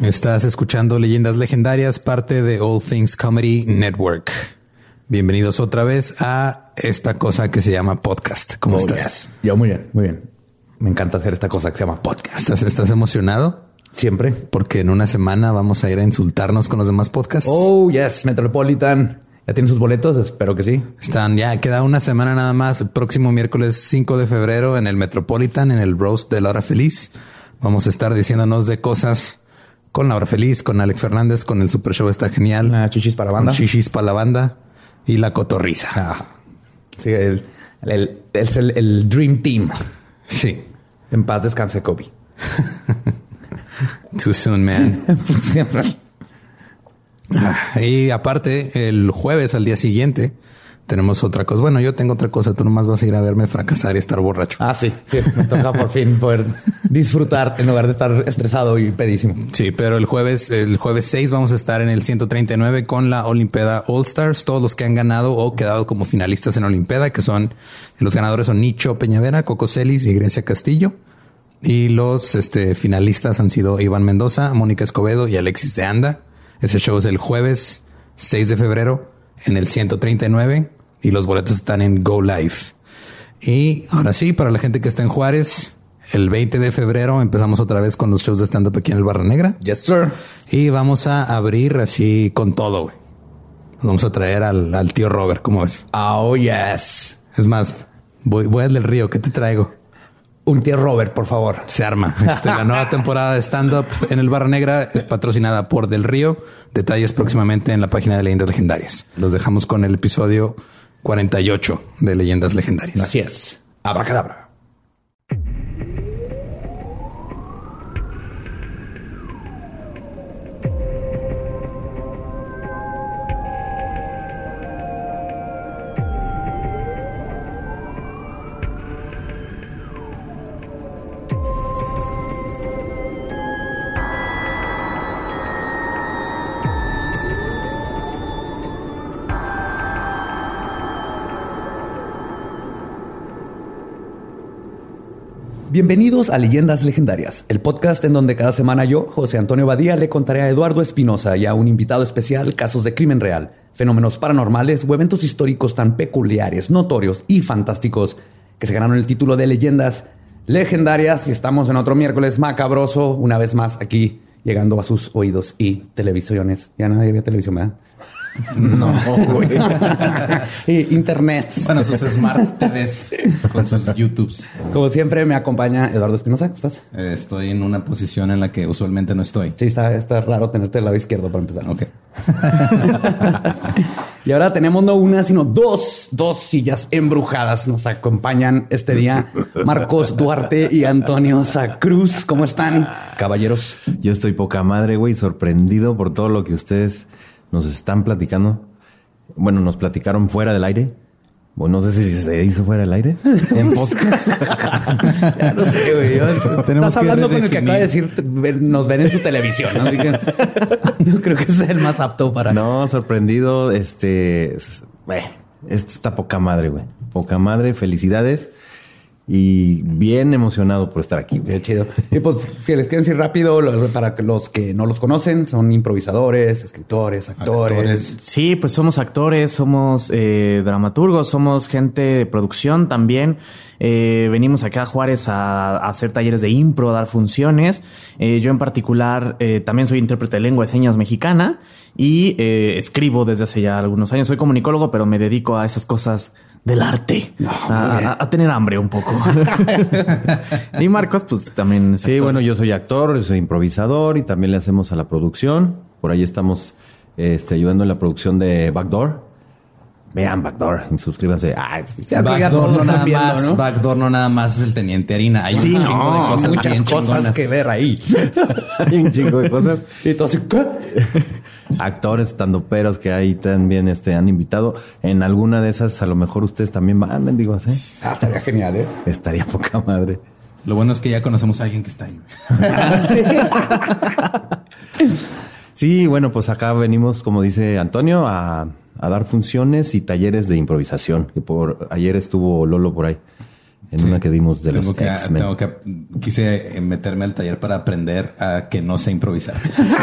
Estás escuchando Leyendas Legendarias, parte de All Things Comedy Network. Bienvenidos otra vez a esta cosa que se llama podcast. ¿Cómo estás? Yes. Yo muy bien, muy bien. Me encanta hacer esta cosa que se llama podcast. ¿Estás emocionado? Siempre. Porque en una semana vamos a ir a insultarnos con los demás podcasts. Oh, yes. Metropolitan. ¿Ya tienen sus boletos? Espero que sí. Ya queda una semana nada más. El próximo miércoles 5 de febrero en el Metropolitan, en el Roast de La Hora Feliz. Vamos a estar diciéndonos de cosas con La Hora Feliz, con Alex Fernández, con el Super Show está genial. Chichis para la banda. Chichis para la banda y la cotorriza. Ah, sí, es el Dream Team. Sí. En paz descanse Kobe. Too soon, man. Siempre. Y aparte, el jueves al día siguiente tenemos otra cosa. Bueno, yo tengo otra cosa. Tú nomás vas a ir a verme fracasar y estar borracho. Ah, sí. Me toca por fin poder disfrutar en lugar de estar estresado y pedísimo. Sí, pero el jueves 6 vamos a estar en el 139 con la Olimpeda All Stars. Todos los que han ganado o quedado como finalistas en Olimpeda, que son los ganadores son Nicho Peñavera, Coco Celis y Grecia Castillo. Y los finalistas han sido Iván Mendoza, Mónica Escobedo y Alexis de Anda. Ese show es el jueves 6 de febrero en el 139 y los boletos están en Go Live. Y ahora sí, para la gente que está en Juárez, el 20 de febrero empezamos otra vez con los shows de stand-up aquí en el Barra Negra. Yes, sir. Y vamos a abrir así con todo, güey. Nos vamos a traer al tío Robert, ¿cómo ves? Oh, yes. Es más, voy al del Río, ¿qué te traigo? Un tío Robert, por favor. Se arma. La nueva temporada de stand-up en el Barra Negra es patrocinada por Del Río. Detalles próximamente en la página de Leyendas Legendarias. Los dejamos con el episodio 48 de Leyendas Legendarias. Así es. Abracadabra. Bienvenidos a Leyendas Legendarias, el podcast en donde cada semana yo, José Antonio Badía, le contaré a Eduardo Espinosa y a un invitado especial casos de crimen real, fenómenos paranormales o eventos históricos tan peculiares, notorios y fantásticos que se ganaron el título de Leyendas Legendarias. Y estamos en otro miércoles macabroso, una vez más aquí, llegando a sus oídos y televisiones. Ya nadie ve televisión, ¿verdad? No, güey. Internet. Bueno, sus Smart TVs con sus YouTubes. Como siempre, me acompaña Eduardo Espinosa. ¿Cómo estás? Estoy en una posición en la que usualmente no estoy. Sí, está raro tenerte el lado izquierdo para empezar. Ok. Y ahora tenemos no una, sino dos sillas embrujadas. Nos acompañan este día Marcos Duarte y Antonio Sacruz. ¿Cómo están, caballeros? Yo estoy poca madre, güey, sorprendido por todo lo que ustedes nos están platicando. Bueno, nos platicaron fuera del aire. Bueno, no sé si se hizo fuera del aire. En podcast. Ya no sé, güey. Estás hablando con el que acaba de decir nos ven en su televisión, ¿no? Yo creo que ese es el más apto para... No, sorprendido. Esto está poca madre, güey. Poca madre. Felicidades. Y bien emocionado por estar aquí. Qué chido. Y pues, si les quiero decir rápido, para los que no los conocen, son improvisadores, escritores, actores. Sí, pues somos actores, somos dramaturgos, somos gente de producción también. Venimos acá a Juárez a hacer talleres de impro, a dar funciones. Yo en particular también soy intérprete de lengua de señas mexicana y escribo desde hace ya algunos años. Soy comunicólogo, pero me dedico a esas cosas del arte, a tener hambre un poco. Y Marcos, pues también... Sí, bueno, yo soy actor, soy improvisador y también le hacemos a la producción. Por ahí estamos ayudando en la producción de Backdoor. Vean Backdoor, suscríbanse. Backdoor no nada más, ¿no? Backdoor no nada más es el Teniente Harina. Hay un chingo de cosas, muchas bien cosas chingonas que ver ahí. Hay un chingo de cosas. Y entonces, ¿qué? Actores, estandoperos que ahí también han invitado. En alguna de esas, a lo mejor ustedes también van, mendigos, ¿eh? Estaría genial, ¿eh? Estaría poca madre. Lo bueno es que ya conocemos a alguien que está ahí. Sí, bueno, pues acá venimos, como dice Antonio, a dar funciones y talleres de improvisación. Que ayer estuvo Lolo por ahí. en una que dimos de los X-Men. Quise meterme al taller para aprender a que no sé improvisar.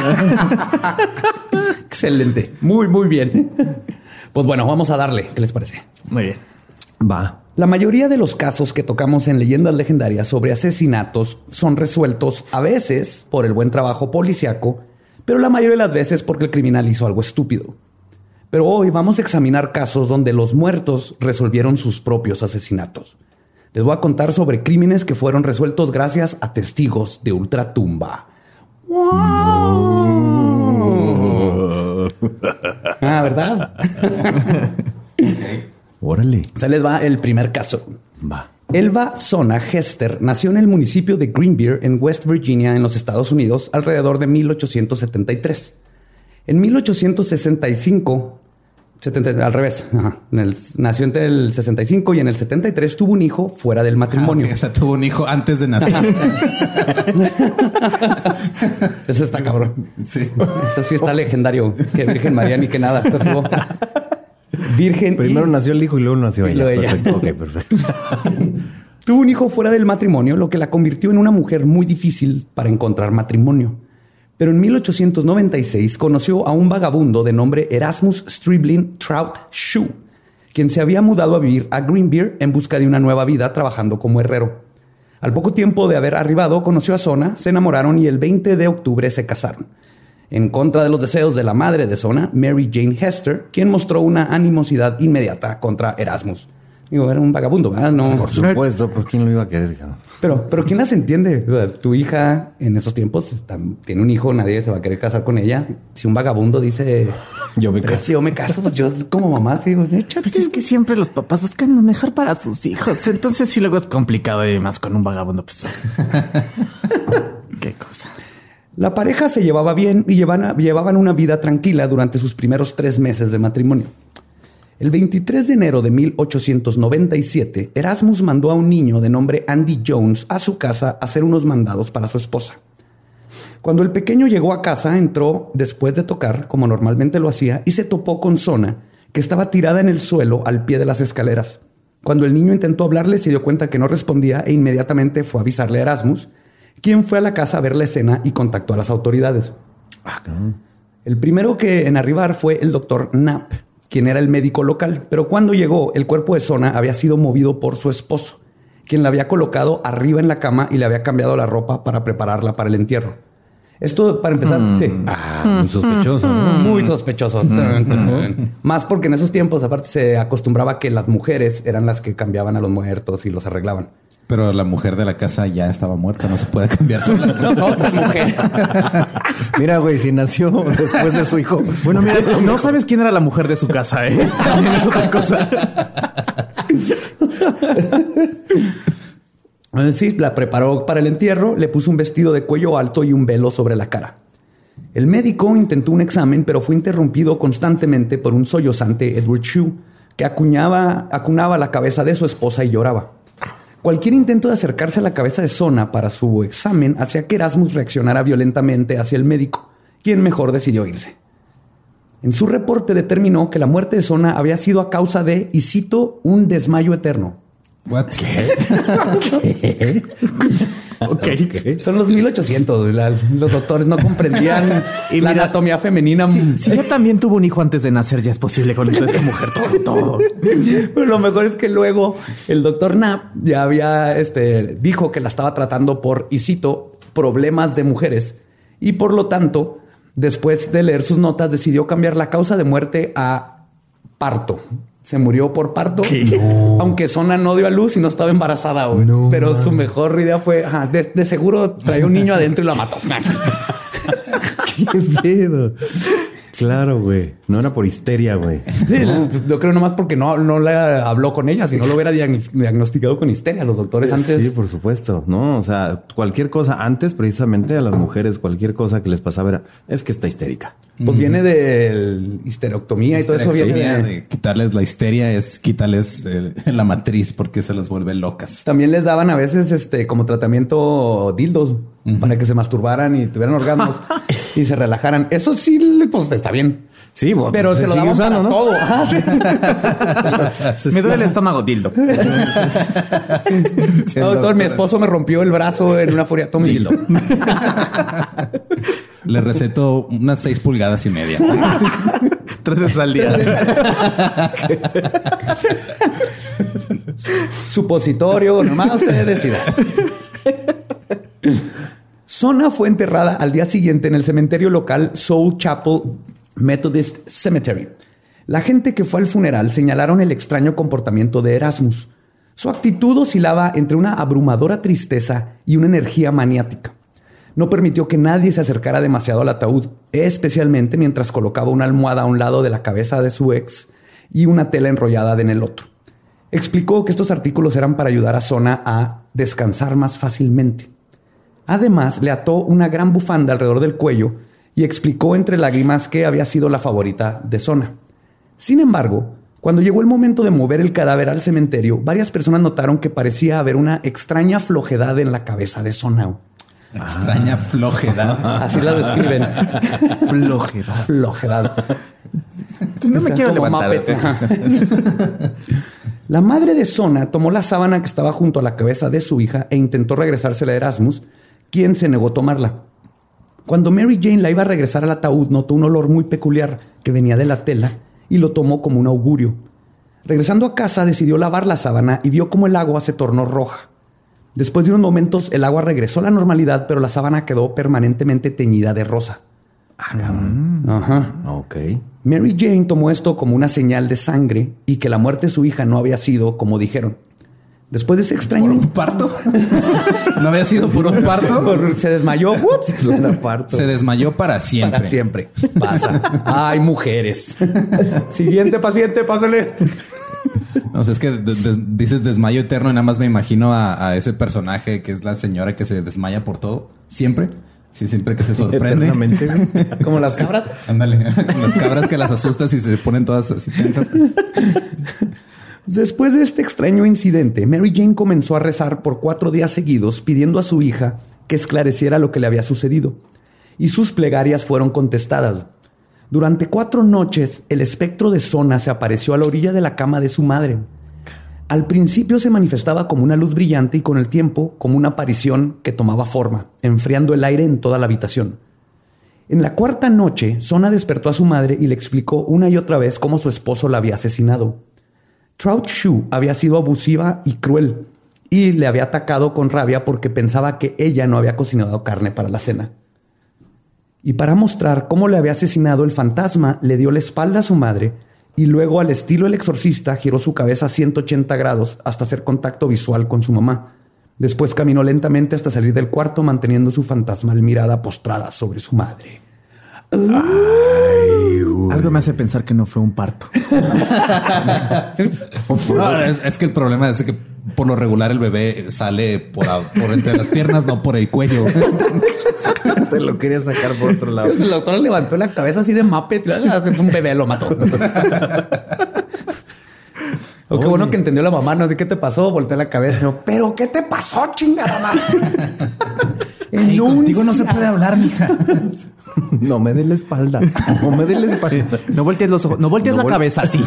Excelente. Muy, muy bien. Pues bueno, vamos a darle. ¿Qué les parece? Muy bien. Va. La mayoría de los casos que tocamos en Leyendas Legendarias sobre asesinatos son resueltos a veces por el buen trabajo policiaco, pero la mayoría de las veces porque el criminal hizo algo estúpido. Pero hoy vamos a examinar casos donde los muertos resolvieron sus propios asesinatos. Les voy a contar sobre crímenes que fueron resueltos gracias a testigos de ultratumba. ¡Wow! Ah, ¿verdad? Órale. Se les va el primer caso. Va. Elva Zona Hester nació en el municipio de Greenbrier, en West Virginia, en los Estados Unidos, alrededor de 1873. En 1865, al revés, nació entre el 65 y en el 73 tuvo un hijo fuera del matrimonio. O sea, tuvo un hijo antes de nacer. Ese está cabrón. Sí. Este sí está legendario. Que Virgen María ni que nada. Virgen. Primero nació el hijo y luego nació ella. Perfecto. Ok, perfecto. Tuvo un hijo fuera del matrimonio, lo que la convirtió en una mujer muy difícil para encontrar matrimonio. Pero en 1896 conoció a un vagabundo de nombre Erasmus Stribling Trout Shoe, quien se había mudado a vivir a Greenbrier en busca de una nueva vida trabajando como herrero. Al poco tiempo de haber arribado, conoció a Zona, se enamoraron y el 20 de octubre se casaron. En contra de los deseos de la madre de Zona, Mary Jane Hester, quien mostró una animosidad inmediata contra Erasmus. Digo, era un vagabundo, ¿verdad? No. Por supuesto, pues ¿quién lo iba a querer? Pero ¿quién las entiende? O sea, tu hija en esos tiempos tiene un hijo, nadie se va a querer casar con ella. Si un vagabundo dice... Yo me caso. Si yo me caso, pues yo como mamá digo... Pues es que siempre los papás buscan lo mejor para sus hijos. Entonces sí luego es complicado y más con un vagabundo. Pues... Qué cosa. La pareja se llevaba bien y llevaban una vida tranquila durante sus primeros 3 meses de matrimonio. El 23 de enero de 1897, Erasmus mandó a un niño de nombre Andy Jones a su casa a hacer unos mandados para su esposa. Cuando el pequeño llegó a casa, entró después de tocar, como normalmente lo hacía, y se topó con Zona, que estaba tirada en el suelo al pie de las escaleras. Cuando el niño intentó hablarle, se dio cuenta que no respondía e inmediatamente fue a avisarle a Erasmus, quien fue a la casa a ver la escena y contactó a las autoridades. El primero en arribar fue el doctor Knapp, quien era el médico local, pero cuando llegó, el cuerpo de Zona había sido movido por su esposo, quien la había colocado arriba en la cama y le había cambiado la ropa para prepararla para el entierro. Esto, para empezar, sí. Muy sospechoso. Muy sospechoso. Más porque en esos tiempos, aparte, se acostumbraba que las mujeres eran las que cambiaban a los muertos y los arreglaban. Pero la mujer de la casa ya estaba muerta, no se puede cambiar sola. Otra mujer. Mira, güey, si nació después de su hijo. Bueno, mira, no sabes quién era la mujer de su casa, ¿eh? También es otra cosa. Sí, la preparó para el entierro, le puso un vestido de cuello alto y un velo sobre la cara. El médico intentó un examen, pero fue interrumpido constantemente por un sollozante Edward Shue, que acunaba la cabeza de su esposa y lloraba. Cualquier intento de acercarse a la cabeza de Zona para su examen hacía que Erasmus reaccionara violentamente hacia el médico, quien mejor decidió irse. En su reporte determinó que la muerte de Zona había sido a causa de, y cito, un desmayo eterno. What? ¿Qué? Okay. Son los 1800. Los doctores no comprendían la anatomía femenina. Si ella también tuvo un hijo antes de nacer, ya es posible con esta mujer todo. Pero lo mejor es que luego el doctor Knapp ya había dijo que la estaba tratando por, y cito, problemas de mujeres. Y por lo tanto, después de leer sus notas, decidió cambiar la causa de muerte a parto. Se murió por parto, aunque Zona no dio a luz y no estaba embarazada. No, pero su mejor idea fue, de seguro traía un niño adentro y lo mató. ¿Qué pedo? Claro, güey. No era por histeria, güey. Sí, yo creo nomás porque no le habló con ella. Si no lo hubiera diagnosticado con histeria. Los doctores antes... Sí, por supuesto. No, o sea, cualquier cosa antes, precisamente a las mujeres, cualquier cosa que les pasaba era, es que está histérica. Pues viene de histerectomía y todo eso. Viene de quitarles la histeria, es quitarles la matriz porque se las vuelve locas. También les daban a veces como tratamiento dildos para que se masturbaran y tuvieran orgasmos. y se relajaran. Eso sí, pues está bien. Sí, bueno, pero se lo sigue daban usando, para ¿no? todo. Ajá. Me duele el estómago, dildo. Doctor, mi esposo me rompió el brazo en una furia. Tome dildo. Le receto unas 6 pulgadas y media. 3 veces al día. Supositorio, nomás usted decida. Sona fue enterrada al día siguiente en el cementerio local Soul Chapel Methodist Cemetery. La gente que fue al funeral señalaron el extraño comportamiento de Erasmus. Su actitud oscilaba entre una abrumadora tristeza y una energía maniática. No permitió que nadie se acercara demasiado al ataúd, especialmente mientras colocaba una almohada a un lado de la cabeza de su ex y una tela enrollada en el otro. Explicó que estos artículos eran para ayudar a Sona a descansar más fácilmente. Además, le ató una gran bufanda alrededor del cuello y explicó entre lágrimas que había sido la favorita de Sona. Sin embargo, cuando llegó el momento de mover el cadáver al cementerio, varias personas notaron que parecía haber una extraña flojedad en la cabeza de Sona. Extraña flojedad. Así la describen. Flojedad. Flojedad. No me quiero levantar. La madre de Sona tomó la sábana que estaba junto a la cabeza de su hija e intentó regresársela a Erasmus, quien se negó a tomarla. Cuando Mary Jane la iba a regresar al ataúd, notó un olor muy peculiar que venía de la tela y lo tomó como un augurio. Regresando a casa, decidió lavar la sábana y vio cómo el agua se tornó roja. Después de unos momentos, el agua regresó a la normalidad, pero la sábana quedó permanentemente teñida de rosa. Ajá. Ok. Mary Jane tomó esto como una señal de sangre y que la muerte de su hija no había sido como dijeron. Después de ese extraño... ¿Por un parto? ¿No había sido por un parto? Se desmayó. Ups, se desmayó para siempre. Para siempre. Pasa. Ay, mujeres. Siguiente paciente, pásale. No sé, es que dices desmayo eterno y nada más me imagino a ese personaje que es la señora que se desmaya por todo. Siempre. Sí, siempre que se sorprende. Eternamente. Como las cabras. Ándale. Las cabras que las asustas y se ponen todas así tensas. Después de este extraño incidente, Mary Jane comenzó a rezar por 4 días seguidos pidiendo a su hija que esclareciera lo que le había sucedido. Y sus plegarias fueron contestadas. Durante 4 noches, el espectro de Sona se apareció a la orilla de la cama de su madre. Al principio se manifestaba como una luz brillante y con el tiempo como una aparición que tomaba forma, enfriando el aire en toda la habitación. En la 4ª noche, Sona despertó a su madre y le explicó una y otra vez cómo su esposo la había asesinado. Trout Shue había sido abusiva y cruel y le había atacado con rabia porque pensaba que ella no había cocinado carne para la cena. Y para mostrar cómo le había asesinado, el fantasma le dio la espalda a su madre y luego, al estilo El Exorcista, giró su cabeza a 180 grados hasta hacer contacto visual con su mamá. Después caminó lentamente hasta salir del cuarto, manteniendo su fantasmal mirada postrada sobre su madre. Algo me hace pensar que no fue un parto. No, es que el problema es que por lo regular el bebé sale por entre las piernas, no por el cuello. Se lo quería sacar por otro lado. El doctor levantó la cabeza así de Muppet. Un bebé lo mató. O qué bueno que entendió la mamá. No sé qué te pasó. Volteé la cabeza. Yo, ¿pero qué te pasó, chingada madre? Hey, contigo no se puede hablar, mija. No me dé la espalda. No me dé la espalda. No voltees los ojos. No voltees la cabeza así.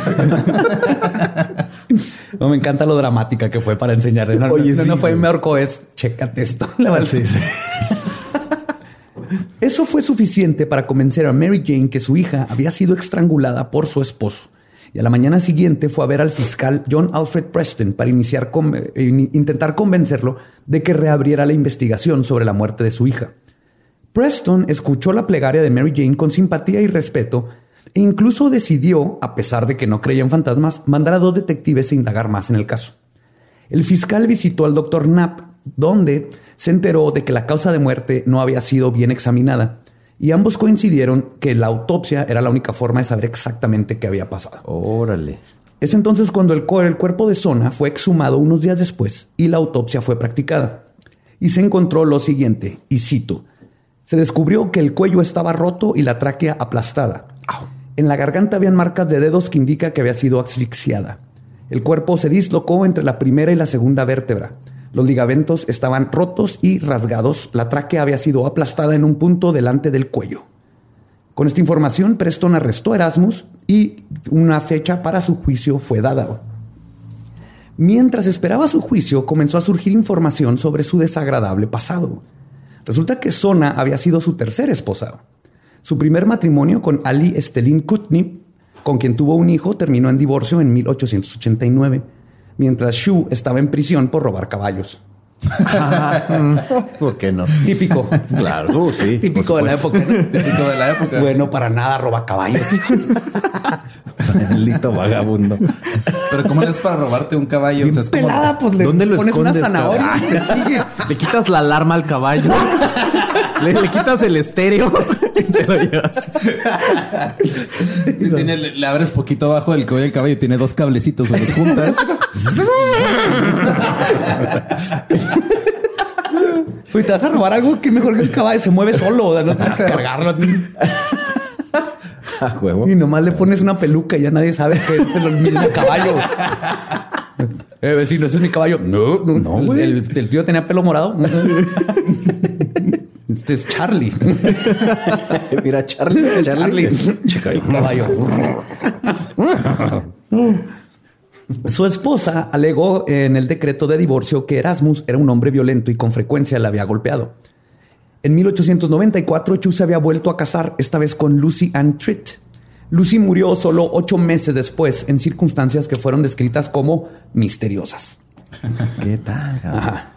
No, me encanta lo dramática que fue para enseñarle. No, Oye, no fue me ahorcó, es chécate esto. Sí. Eso fue suficiente para convencer a Mary Jane que su hija había sido estrangulada por su esposo. Y a la mañana siguiente fue a ver al fiscal John Alfred Preston para intentar convencerlo de que reabriera la investigación sobre la muerte de su hija. Preston escuchó la plegaria de Mary Jane con simpatía y respeto e incluso decidió, a pesar de que no creía en fantasmas, mandar a 2 detectives a indagar más en el caso. El fiscal visitó al Dr. Knapp, donde se enteró de que la causa de muerte no había sido bien examinada y ambos coincidieron que la autopsia era la única forma de saber exactamente qué había pasado. Órale. Es entonces cuando el cuerpo de Sona fue exhumado unos días después y la autopsia fue practicada. Y se encontró lo siguiente, y cito: se descubrió que el cuello estaba roto y la tráquea aplastada. En la garganta habían marcas de dedos que indica que había sido asfixiada. El cuerpo se dislocó entre la primera y la segunda vértebra. Los ligamentos estaban rotos y rasgados. La tráquea había sido aplastada en un punto delante del cuello. Con esta información, Preston arrestó a Erasmus y una fecha para su juicio fue dada. Mientras esperaba su juicio, comenzó a surgir información sobre su desagradable pasado. Resulta que Sona había sido su tercera esposa. Su primer matrimonio con Ali Estelin Kutni, con quien tuvo un hijo, terminó en divorcio en 1889, mientras Shu estaba en prisión por robar caballos. ¿Por qué no? Típico. Claro, sí. Típico de la época, ¿no? Típico de la época. Bueno, para nada roba caballos. Maldito vagabundo. Pero ¿cómo es para robarte un caballo? O sea, es como... Pelada, pues le ¿Dónde lo pones una escondes, zanahoria y te sigue. Le quitas la alarma al caballo. le quitas el estéreo y te lo llevas. Le abres poquito abajo del cuello del caballo, tiene 2 cablecitos, los juntas. Uy, te vas a robar algo que mejor que el caballo se mueve solo, ¿verdad? No tienes que cargarlo. A huevo. Y nomás le pones una peluca y ya nadie sabe que es el mismo caballo. Vecino, ese es mi caballo. No, güey. El tío tenía pelo morado. Este es Charlie. Mira, Charlie. Chica, el caballo. Su esposa alegó en el decreto de divorcio que Erasmus era un hombre violento y con frecuencia la había golpeado. En 1894, Chu se había vuelto a casar, esta vez con Lucy Ann Tritt. Lucy murió solo 8 meses después en circunstancias que fueron descritas como misteriosas. ¿Qué tal? Ajá.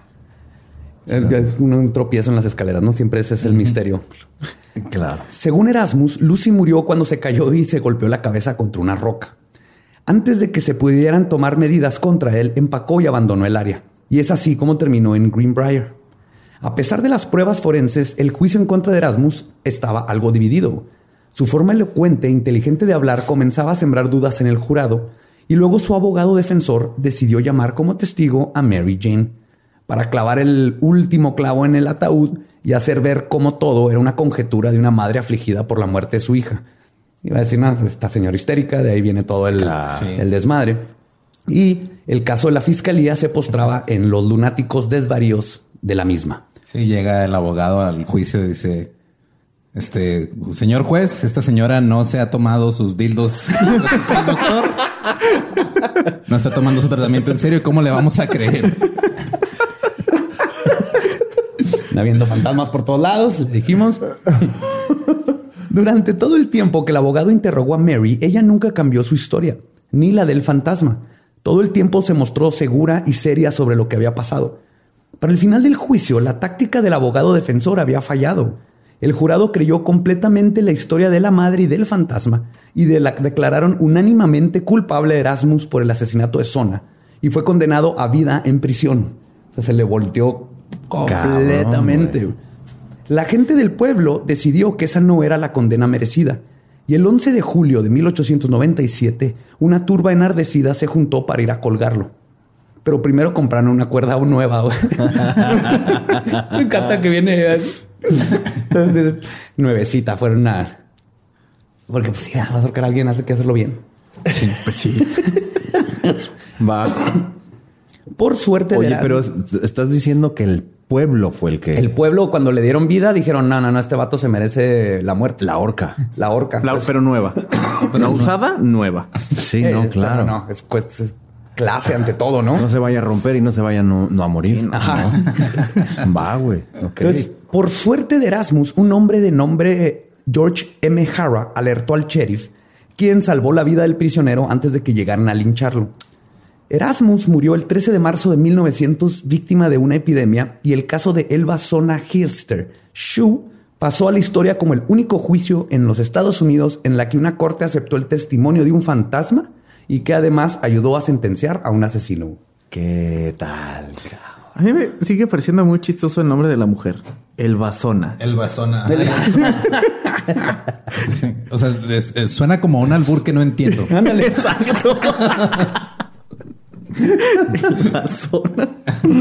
Un tropiezo en las escaleras, ¿no? Siempre ese es el misterio. Claro. Según Erasmus, Lucy murió cuando se cayó y se golpeó la cabeza contra una roca. Antes de que se pudieran tomar medidas contra él, empacó y abandonó el área. Y es así como terminó en Greenbrier. A pesar de las pruebas forenses, el juicio en contra de Erasmus estaba algo dividido. Su forma elocuente e inteligente de hablar comenzaba a sembrar dudas en el jurado y luego su abogado defensor decidió llamar como testigo a Mary Jane para clavar el último clavo en el ataúd y hacer ver cómo todo era una conjetura de una madre afligida por la muerte de su hija. Iba a decir, esta señora histérica, de ahí viene todo el desmadre. Y el caso de la fiscalía se postraba en los lunáticos desvaríos de la misma. Sí, llega el abogado al juicio y dice, señor juez, esta señora no se ha tomado sus dildos del doctor. No está tomando su tratamiento en serio. ¿Cómo le vamos a creer? Habiendo fantasmas por todos lados, le dijimos. Durante todo el tiempo que el abogado interrogó a Mary, ella nunca cambió su historia, ni la del fantasma. Todo el tiempo se mostró segura y seria sobre lo que había pasado. Para el final del juicio, la táctica del abogado defensor había fallado. El jurado creyó completamente la historia de la madre y del fantasma y declararon unánimemente culpable a Erasmus por el asesinato de Sona y fue condenado a vida en prisión. O sea, se le volteó completamente. Cabrón, la gente del pueblo decidió que esa no era la condena merecida. Y el 11 de julio de 1897, una turba enardecida se juntó para ir a colgarlo. Pero primero compraron una cuerda nueva. Me encanta que viene nuevecita. Fueron una... Porque pues sí, vas a ahorcar a alguien, hay que hacerlo bien. Sí, pues sí. Va. Por suerte... Oye, pero estás diciendo que el pueblo fue el que... El pueblo, cuando le dieron vida, dijeron, no, este vato se merece la muerte. La horca. La horca. Pero nueva. La usada, nueva. Sí, no, claro. No, es clase ante todo, ¿no? No se vaya a romper y no se vaya no a morir. Sí, ajá. No. Va, güey. Okay. Entonces, por suerte de Erasmus, un hombre de nombre George M. Harrah alertó al sheriff, quien salvó la vida del prisionero antes de que llegaran a lincharlo. Erasmus murió el 13 de marzo de 1900 víctima de una epidemia y el caso de Elva Sona Hilster Shu pasó a la historia como el único juicio en los Estados Unidos en la que una corte aceptó el testimonio de un fantasma y que además ayudó a sentenciar a un asesino. ¿Qué tal? A mí me sigue pareciendo muy chistoso el nombre de la mujer. Elva Sona. Elva Sona. O sea, suena como un albur que no entiendo. Ándale. Exacto. La zona.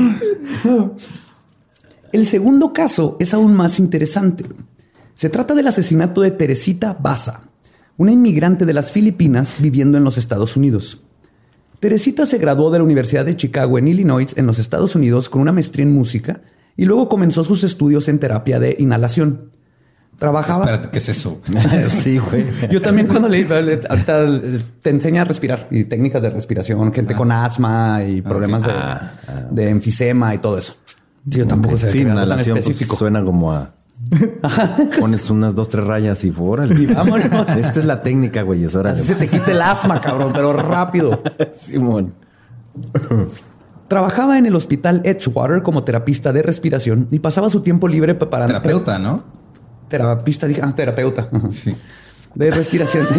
El segundo caso es aún más interesante. Se trata del asesinato de Teresita Basa, una inmigrante de las Filipinas viviendo en los Estados Unidos. Teresita se graduó de la Universidad de Chicago en Illinois, en los Estados Unidos, con una maestría en música y luego comenzó sus estudios en terapia de inhalación. Trabajaba. Espérate, ¿qué es eso? Sí, güey. Yo también cuando leí, ahorita te enseña a respirar y técnicas de respiración, gente con asma y problemas de enfisema y todo eso. Yo tampoco sé. Sí, tan inhalación específico. pues, suena como a... Pones unas 2, 3 rayas y órale. Y vámonos. Esta es la técnica, güey. Es órale. Así se te quita el asma, cabrón, pero rápido. Simón. Trabajaba en el hospital Edgewater como terapista de respiración y pasaba su tiempo libre preparando... Terapeuta, ¿no? Terapista, dije, terapeuta. Sí. De respiración.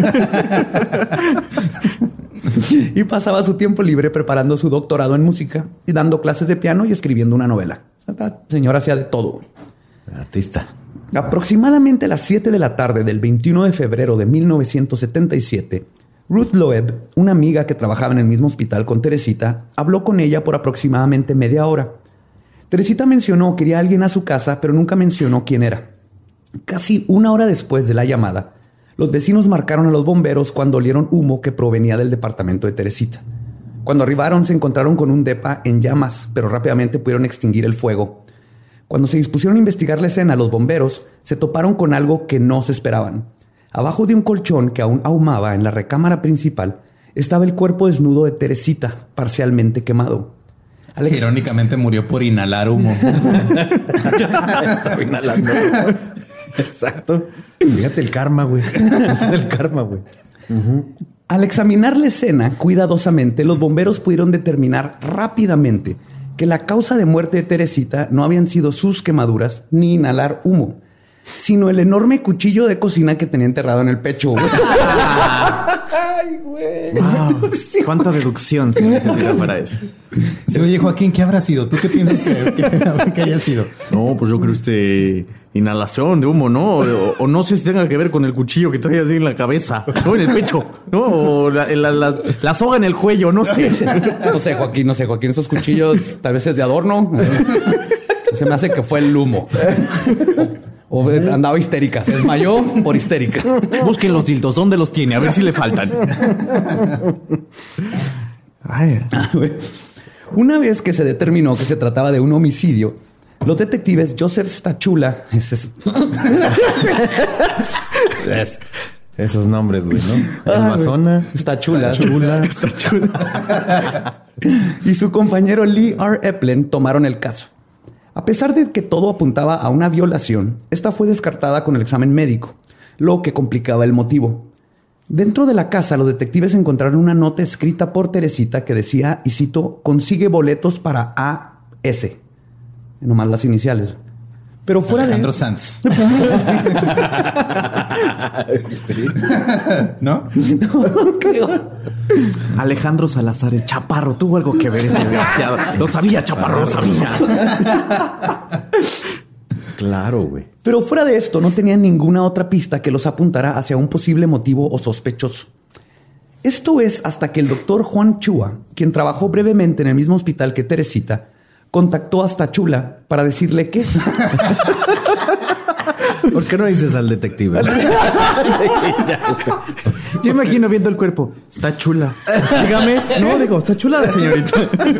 Y pasaba su tiempo libre preparando su doctorado en música y dando clases de piano y escribiendo una novela. Esta señora hacía de todo. Artista. Aproximadamente a las 7 de la tarde del 21 de febrero de 1977, Ruth Loeb, una amiga que trabajaba en el mismo hospital con Teresita, habló con ella por aproximadamente media hora. Teresita mencionó que iría alguien a su casa, pero nunca mencionó quién era. Casi una hora después de la llamada, los vecinos marcaron a los bomberos cuando olieron humo que provenía del departamento de Teresita. Cuando arribaron se encontraron con un depa en llamas, pero rápidamente pudieron extinguir el fuego. Cuando se dispusieron a investigar la escena, los bomberos se toparon con algo que no se esperaban. Abajo de un colchón que aún ahumaba en la recámara principal estaba el cuerpo desnudo de Teresita, parcialmente quemado. Irónicamente murió por inhalar humo. Estaba inhalando. Exacto. Fíjate el karma, güey. Ese es el karma, güey. Al examinar la escena cuidadosamente, los bomberos pudieron determinar rápidamente que la causa de muerte de Teresita no habían sido sus quemaduras ni inhalar humo, sino el enorme cuchillo de cocina que tenía enterrado en el pecho. Güey. Ay, güey. Wow. ¿Cuánta deducción se necesita para eso? Sí, oye, Joaquín, ¿qué habrá sido? ¿Tú qué piensas que haya sido? No, pues yo creo inhalación de humo, ¿no? O no sé si tenga que ver con el cuchillo que trae así en la cabeza, no, en el pecho, ¿no? O la soga en el cuello, no sé. No sé, Joaquín. Esos cuchillos tal vez es de adorno. Se me hace que fue el humo. O andaba histérica. Se desmayó por histérica. Busquen los dildos. ¿Dónde los tiene? A ver si le faltan. Ay. Una vez que se determinó que se trataba de un homicidio, los detectives Joseph Stachula... Esos nombres, güey, ¿no? El Amazona. Stachula. Y su compañero Lee R. Eplen tomaron el caso. A pesar de que todo apuntaba a una violación, esta fue descartada con el examen médico, lo que complicaba el motivo. Dentro de la casa, los detectives encontraron una nota escrita por Teresita que decía, y cito, consigue boletos para AS. Nomás las iniciales. Pero fuera Alejandro Sanz. ¿No? No creo. Alejandro Salazar, el Chaparro, tuvo algo que ver, desgraciado. Lo sabía, Chaparro, lo sabía. Claro, güey. Pero fuera de esto, no tenían ninguna otra pista que los apuntara hacia un posible motivo o sospechoso. Esto es hasta que el doctor Juan Chua, quien trabajó brevemente en el mismo hospital que Teresita, contactó a Stachula para decirle que... ¿Por qué no dices al detective? Yo imagino viendo el cuerpo. Está chula. Dígame. No, digo, está chula la señorita.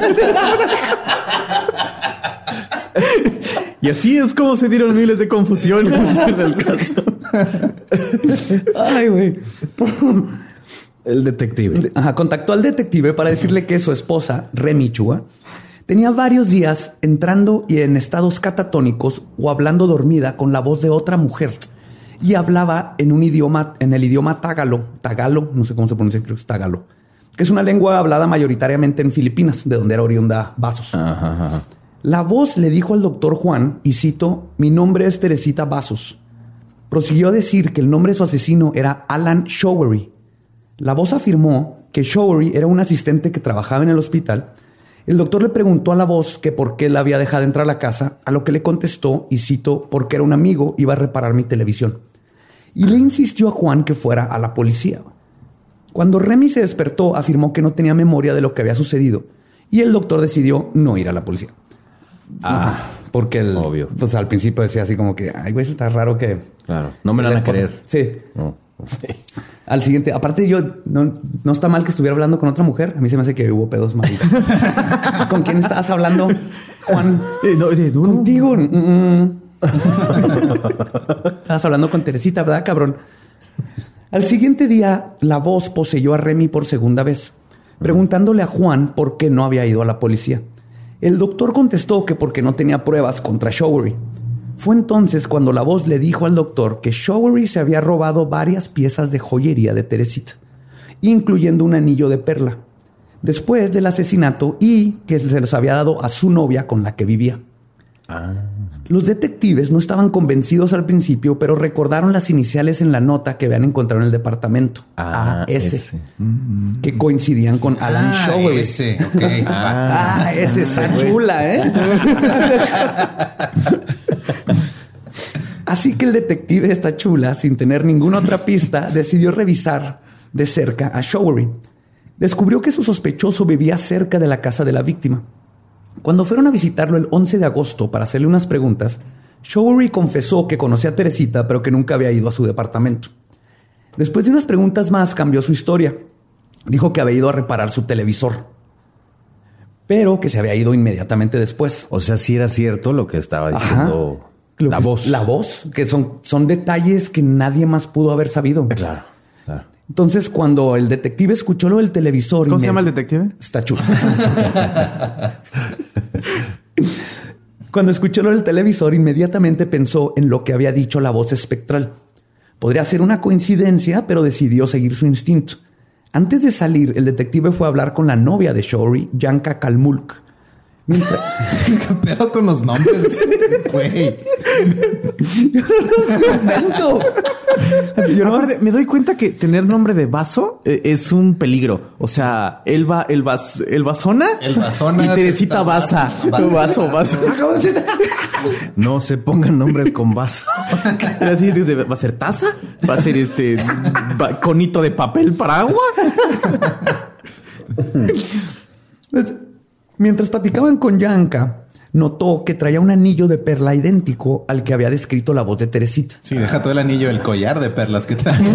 Y así es como se dieron miles de confusiones en el caso. Ay, güey. El detective. Ajá, contactó al detective para decirle que su esposa, Remy Chua, tenía varios días entrando y en estados catatónicos o hablando dormida con la voz de otra mujer. Y hablaba en el idioma tagalo, no sé cómo se pronuncia, creo que es tagalo, que es una lengua hablada mayoritariamente en Filipinas, de donde era oriunda Vasos. Ajá. La voz le dijo al doctor Juan, y cito, mi nombre es Teresita Vasos. Prosiguió a decir que el nombre de su asesino era Alan Showery. La voz afirmó que Showery era un asistente que trabajaba en el hospital. El doctor le preguntó a la voz que por qué la había dejado entrar a la casa, a lo que le contestó, y cito, porque era un amigo, iba a reparar mi televisión. Y le insistió a Juan que fuera a la policía. Cuando Remy se despertó, afirmó que no tenía memoria de lo que había sucedido, y el doctor decidió no ir a la policía. Porque obvio. Pues al principio decía así como que, ay, güey, está raro que... Claro, no me la van a creer. Sí. No, sí. Al siguiente, aparte yo, no está mal que estuviera hablando con otra mujer. A mí se me hace que hubo pedos mal. ¿Con quién estabas hablando, Juan? No. Contigo. Estabas hablando con Teresita, ¿verdad, cabrón? Al siguiente día, la voz poseyó a Remy por segunda vez, preguntándole a Juan por qué no había ido a la policía. El doctor contestó que porque no tenía pruebas contra Showery. Fue entonces cuando la voz le dijo al doctor que Showery se había robado varias piezas de joyería de Teresita, incluyendo un anillo de perla, después del asesinato, y que se los había dado a su novia con la que vivía. Los detectives no estaban convencidos al principio, pero recordaron las iniciales en la nota que habían encontrado en el departamento. AS. Que coincidían con Alan Showery. Ese, ok. Ese está chula, ¿eh? Así que el detective esta chula, sin tener ninguna otra pista, decidió revisar de cerca a Showery. Descubrió que su sospechoso vivía cerca de la casa de la víctima. Cuando fueron a visitarlo el 11 de agosto para hacerle unas preguntas, Showery confesó que conocía a Teresita, pero que nunca había ido a su departamento. Después de unas preguntas más, cambió su historia. Dijo que había ido a reparar su televisor, pero que se había ido inmediatamente después. O sea, sí era cierto lo que estaba diciendo la voz. La voz, que son detalles que nadie más pudo haber sabido. Claro. Entonces, cuando el detective escuchó lo del televisor... ¿Cómo se llama el detective? Está chulo. Cuando escuchó lo del televisor, inmediatamente pensó en lo que había dicho la voz espectral. Podría ser una coincidencia, pero decidió seguir su instinto. Antes de salir, el detective fue a hablar con la novia de Showery, Yanka Kalmulk. ¿Qué pedo con los nombres, güey? Yo me doy cuenta que tener nombre de vaso es un peligro. O sea, el Vasona y Teresita Baza. Vaso. No se pongan nombres con vaso. Así, ¿va a ser taza? ¿Va a ser conito de papel para agua? Pues, mientras platicaban con Yanka, notó que traía un anillo de perla idéntico al que había descrito la voz de Teresita. Sí, deja todo el anillo, el collar de perlas que trae.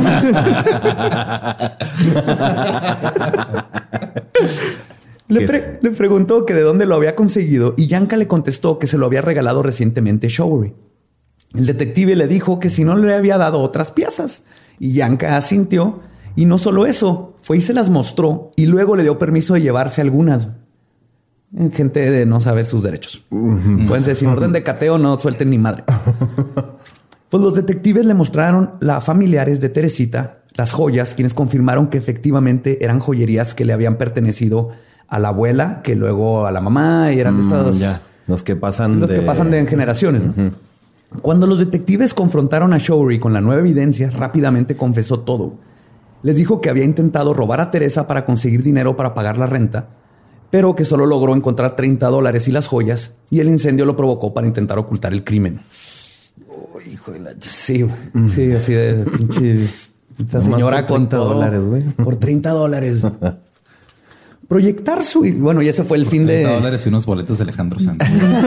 Le preguntó que de dónde lo había conseguido y Yanka le contestó que se lo había regalado recientemente Showery. El detective le dijo que si no le había dado otras piezas y Yanka asintió, y no solo eso, fue y se las mostró y luego le dio permiso de llevarse algunas. Gente de no saber sus derechos. Pueden ser sin orden de cateo, no suelten ni madre. Pues los detectives le mostraron a familiares de Teresita las joyas, quienes confirmaron que efectivamente eran joyerías que le habían pertenecido a la abuela, que luego a la mamá, y eran de estas... Los que pasan de generaciones, ¿no? Cuando los detectives confrontaron a Showery con la nueva evidencia, rápidamente confesó todo. Les dijo que había intentado robar a Teresa para conseguir dinero para pagar la renta, pero que solo logró encontrar $30 y las joyas, y el incendio lo provocó para intentar ocultar el crimen. Oh, hijo de la... Sí, así de pinche... Esta señora con $30, güey. Por $30. Proyectar su... Bueno, y ese fue el fin de... $30 y unos boletos de Alejandro Sanz.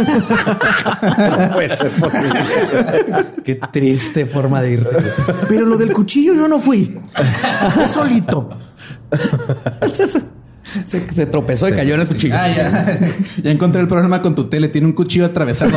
No puede ser posible. Qué triste forma de ir. Pero lo del cuchillo yo no fui. Fue solito. Se tropezó y cayó en el cuchillo. Ya encontré el problema con tu tele. Tiene un cuchillo atravesado.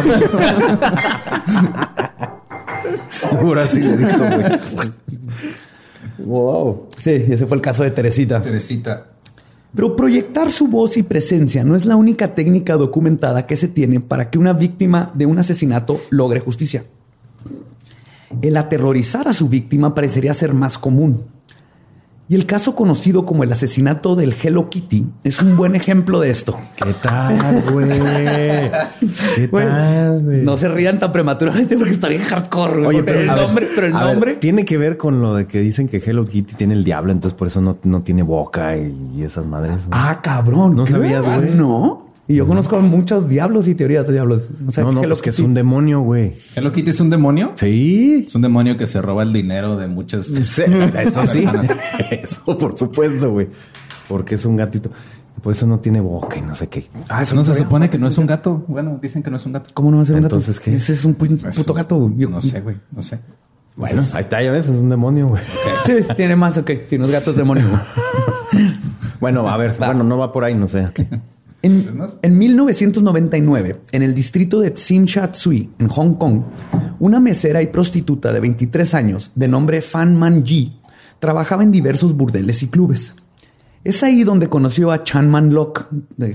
Seguro así le dijo, güey. Wow. Sí, ese fue el caso de Teresita. Pero proyectar su voz y presencia no es la única técnica documentada que se tiene para que una víctima de un asesinato logre justicia. El aterrorizar a su víctima parecería ser más común. Y el caso conocido como el asesinato del Hello Kitty es un buen ejemplo de esto. ¿Qué tal, güey? ¿Qué tal, güey? No se rían tan prematuramente porque está bien hardcore, güey. Oye, pero el nombre tiene que ver con lo de que dicen que Hello Kitty tiene el diablo, entonces por eso no tiene boca y esas madres, ¿no? Ah, cabrón. ¿No sabías, güey? No. Y yo conozco muchos diablos y teorías de diablos. O sea, pues que es un demonio, güey. ¿Hello Kitty es un demonio? Sí. Es un demonio que se roba el dinero de muchas... Sí, eso sí. Eso, por supuesto, güey. Porque es un gatito. Por eso no tiene boca y no sé qué. Eso no se supone que no es un gato. Bueno, dicen que no es un gato. ¿Cómo no va a ser un gato? Entonces, ¿qué? Ese es un puto gato. No sé, güey. No sé. Bueno, ahí está, ya ves, es un demonio, güey. Sí, tiene más, ok. Si no es gato, es demonio. Bueno, a ver, bueno, no va por ahí, no sé. Okay. En 1999, en el distrito de Tsim Sha Tsui, en Hong Kong, una mesera y prostituta de 23 años, de nombre Fan Man Yi, trabajaba en diversos burdeles y clubes. Es ahí donde conoció a Chan Man Lok,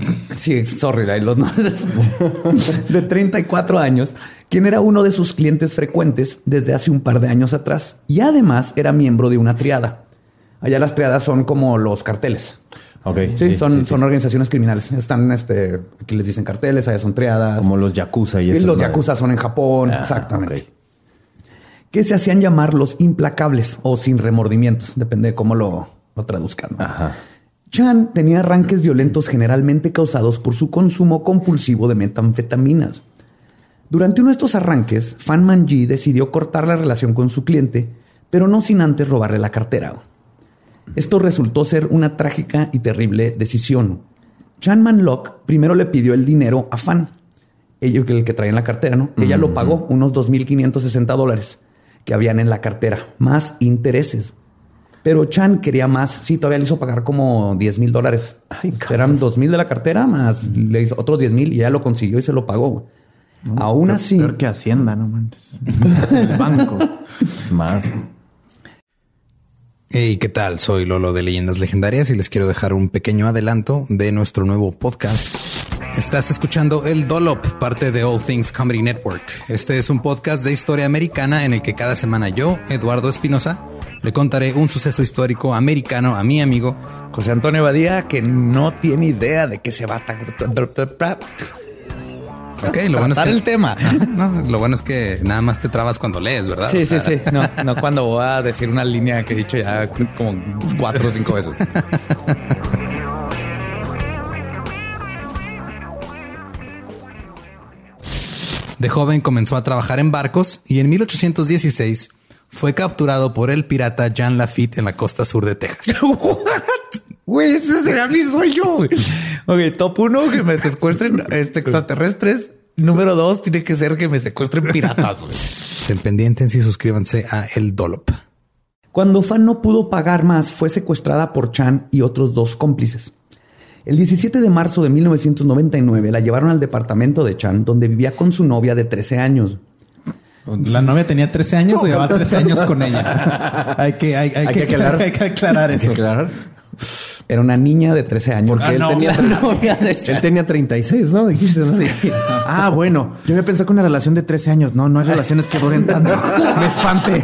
de 34 años, quien era uno de sus clientes frecuentes desde hace un par de años atrás y además era miembro de una triada. Allá las triadas son como los carteles. Okay. Son organizaciones criminales. Están, aquí les dicen carteles, allá son triadas. Como los yakuza y eso. Los yakuza son en Japón, exactamente. Okay. Que se hacían llamar los implacables o sin remordimientos, depende de cómo lo traduzcan, ¿no? Ajá. Chan tenía arranques violentos generalmente causados por su consumo compulsivo de metanfetaminas. Durante uno de estos arranques, Fan Man Yi decidió cortar la relación con su cliente, pero no sin antes robarle la cartera. Esto resultó ser una trágica y terrible decisión. Chan Man Lok primero le pidió el dinero a Fan, el que traía en la cartera, ¿no? Ella lo pagó, unos $2,560 que habían en la cartera, más intereses. Pero Chan quería más. Sí, todavía le hizo pagar como $10,000. Eran $2,000 de la cartera, más le hizo otros $10,000 y ella lo consiguió y se lo pagó. Aún así... Peor que Hacienda, no manches. El banco. Más. Hey, ¿qué tal? Soy Lolo de Leyendas Legendarias y les quiero dejar un pequeño adelanto de nuestro nuevo podcast. Estás escuchando El Dollop, parte de All Things Comedy Network. Este es un podcast de historia americana en el que cada semana yo, Eduardo Espinosa, le contaré un suceso histórico americano a mi amigo José Antonio Badía, que no tiene idea de qué se va a lo bueno es que el tema. No, lo bueno es que nada más te trabas cuando lees, ¿verdad? Sí. No cuando voy a decir una línea que he dicho ya como 4 o 5 veces. De joven comenzó a trabajar en barcos y en 1816 fue capturado por el pirata Jean Lafitte en la costa sur de Texas. Güey, ese será mi sueño. Ok, top 1, que me secuestren extraterrestres. Número 2, tiene que ser que me secuestren piratas. Estén pendientes y suscríbanse a El Dollop. Cuando Fan no pudo pagar más, fue secuestrada por Chan y otros 2 cómplices. El 17 de marzo de 1999 la llevaron al departamento de Chan, donde vivía con su novia de 13 años. ¿La novia tenía 13 años o llevaba 13 años con ella? Hay que aclarar eso. Era una niña de 13 años. Porque él tenía 36, ¿no? Dijiste, ¿no? Sí. Bueno. Yo había pensado que una relación de 13 años. No hay relaciones que duren tanto. Me espanté.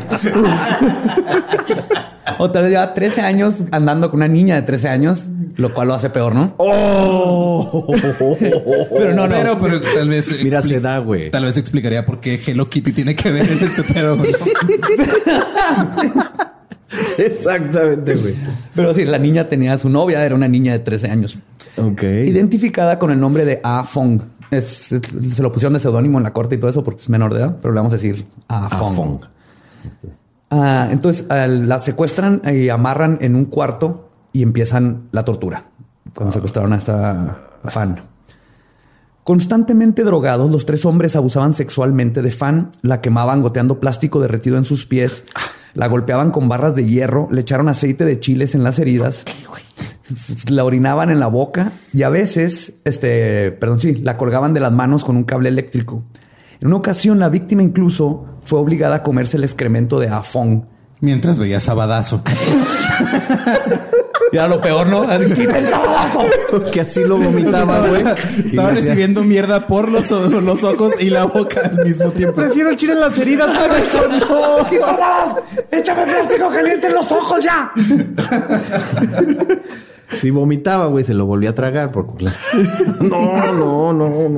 Otra vez lleva 13 años andando con una niña de 13 años, lo cual lo hace peor, ¿no? Pero no. Pero tal vez... Mira, se da, güey. Tal vez explicaría por qué Hello Kitty tiene que ver en este pedo. Exactamente, güey. Pero sí, la niña tenía su novia, era una niña de 13 años. Ok. Identificada con el nombre de A Fong. Se lo pusieron de seudónimo en la corte y todo eso porque es menor de edad, pero le vamos a decir A Fong. Entonces la secuestran y amarran en un cuarto y empiezan la tortura. Cuando secuestraron a esta Fan. Constantemente drogados, los 3 hombres abusaban sexualmente de Fan, la quemaban goteando plástico derretido en sus pies, la golpeaban con barras de hierro, le echaron aceite de chiles en las heridas, la orinaban en la boca y a veces, la colgaban de las manos con un cable eléctrico. En una ocasión, la víctima incluso fue obligada a comerse el excremento de Afong. Mientras veía Sabadazo. Y era lo peor, ¿no? ¡Quita el Sabadazo! Que así lo vomitaba, güey. Estaba recibiendo mierda por los ojos y la boca al mismo tiempo. Prefiero el chile en las heridas. ¡No! ¡Quita Sabadazo! ¡Échame plástico caliente en los ojos ya! Si vomitaba, güey, se lo volvía a tragar. No.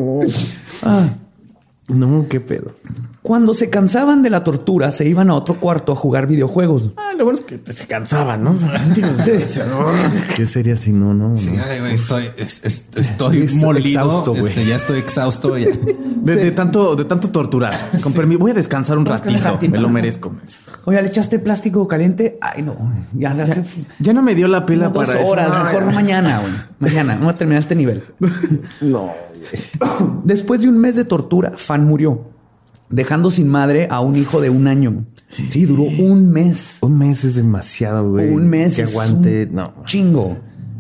No, qué pedo. Cuando se cansaban de la tortura, se iban a otro cuarto a jugar videojuegos. Lo bueno es que se cansaban, ¿no? ¿Qué sería si no? Sí, güey, estoy molido. Exhausto, güey. Ya estoy exhausto. Ya. De tanto torturar. Con permiso, voy a descansar un ratito. Me lo merezco. Oye, ¿le echaste plástico caliente? Ay, no. Ya no me dio la pila para 2 horas. Eso. Mejor mañana, güey. Mañana. Vamos a terminar este nivel. No. Después de un mes de tortura, Fan murió, dejando sin madre a un hijo de 1 año. Sí, duró 1 mes. 1 mes es demasiado, güey. 1 mes. Que aguante. No. Chingo.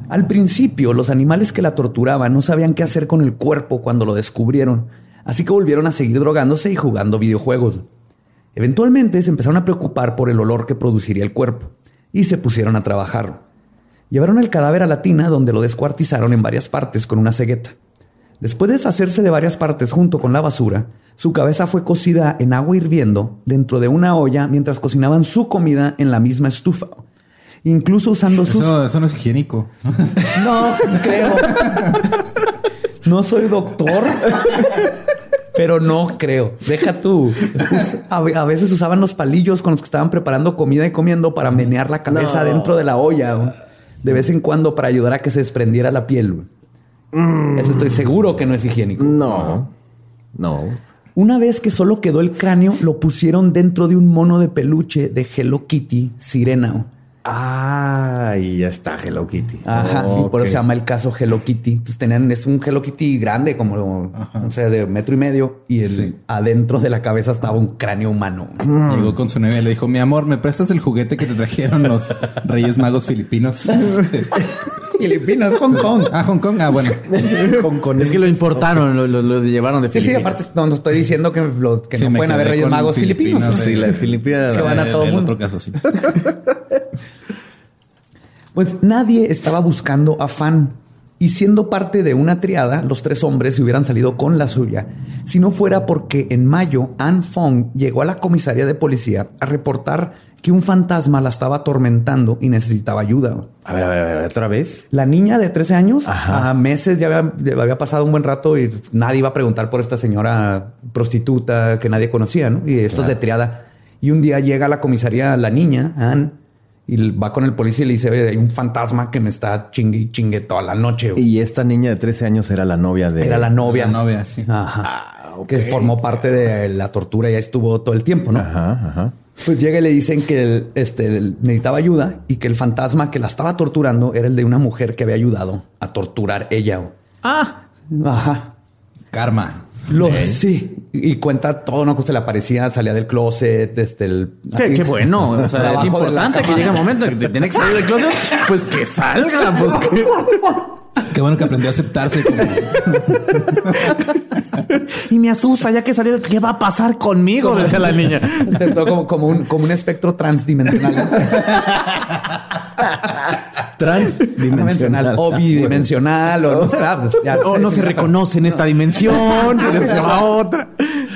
Al principio, los animales que la torturaban no sabían qué hacer con el cuerpo cuando lo descubrieron, así que volvieron a seguir drogándose y jugando videojuegos. Eventualmente se empezaron a preocupar por el olor que produciría el cuerpo y se pusieron a trabajar. Llevaron el cadáver a la tina, donde lo descuartizaron en varias partes con una cegueta. Después de deshacerse de varias partes junto con la basura, su cabeza fue cocida en agua hirviendo dentro de una olla mientras cocinaban su comida en la misma estufa. Incluso usando sus... Eso no es higiénico. No, creo. No soy doctor, pero no creo. Deja tú. A veces usaban los palillos con los que estaban preparando comida y comiendo para menear la cabeza dentro de la olla. De vez en cuando para ayudar a que se desprendiera la piel. Eso estoy seguro que no es higiénico. No. Una vez que solo quedó el cráneo, lo pusieron dentro de un mono de peluche de Hello Kitty Sirena. Y ya está Hello Kitty. Ajá, y por eso se llama el caso Hello Kitty. Entonces es un Hello Kitty grande, como no sé, de 1.5 metros, y adentro de la cabeza estaba un cráneo humano. Llegó con su novia y le dijo: mi amor, ¿me prestas el juguete que te trajeron los Reyes Magos filipinos? Filipinas, Hong Kong. Hong Kong. Bueno. Hong Kong. Es que lo importaron, lo llevaron de Filipinas. Sí, aparte no estoy diciendo que no pueden haber Reyes Magos filipinos. Sí, la de Filipinas. Que van a todo mundo. Otro caso, sí. Pues nadie estaba buscando a Fan, y siendo parte de una triada, los 3 hombres se hubieran salido con la suya, si no fuera porque en mayo Ann Fong llegó a la comisaría de policía a reportar que un fantasma la estaba atormentando y necesitaba ayuda. A ver, ¿otra vez? La niña de 13 años, Ajá. a meses ya había pasado un buen rato y nadie iba a preguntar por esta señora prostituta que nadie conocía, ¿no? Y estos de triada. Y un día llega a la comisaría la niña, Ann, y va con el policía y le dice: oye, hay un fantasma que me está chingue toda la noche. Y esta niña de 13 años era la novia de... Era la novia. La novia, sí. Ajá. Okay. Que formó parte de la tortura y ya estuvo todo el tiempo, ¿no? Ajá. Pues llega y le dicen que él necesitaba ayuda y que el fantasma que la estaba torturando era el de una mujer que había ayudado a torturar ella. Ajá. Karma. Sí. Y cuenta todo, ¿no? Que se le aparecía, salía del closet, Qué bueno. O sea, es importante que llegue un momento en que te tiene que salir del closet. Pues que salga. Pues que... Qué bueno que aprendió a aceptarse. Y me asusta ya que salió. ¿Qué va a pasar conmigo? Decía la niña. Aceptó como un espectro transdimensional. Transdimensional o bidimensional o no sé. O no se reconoce en esta dimensión, pero se va a otra.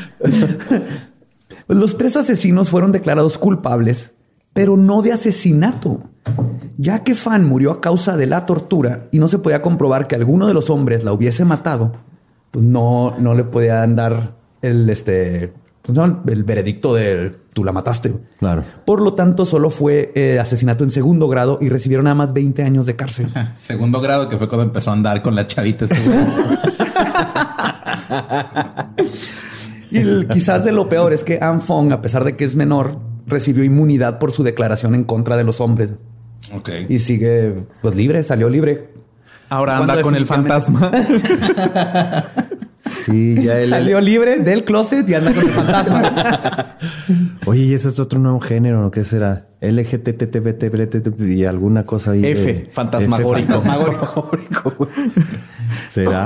Pues los 3 asesinos fueron declarados culpables, pero no de asesinato, ya que Fan murió a causa de la tortura y no se podía comprobar que alguno de los hombres la hubiese matado. Pues no le podían dar el veredicto de tú la mataste. Claro. Por lo tanto, solo fue asesinato en 2º grado y recibieron nada más 20 años de cárcel. 2º grado, que fue cuando empezó a andar con la chavita. Y quizás de lo peor es que Ann Fong, a pesar de que es menor, recibió inmunidad por su declaración en contra de los hombres. Ok. Y sigue pues libre, salió libre. Ahora anda con el fantasma. Sí, ya él salió libre del closet y anda con el fantasma. Oye, ¿y eso es otro nuevo género? ¿Qué será? LGTBT y alguna cosa ahí. F, fantasmagórico. Fantasmagórico. ¿Será?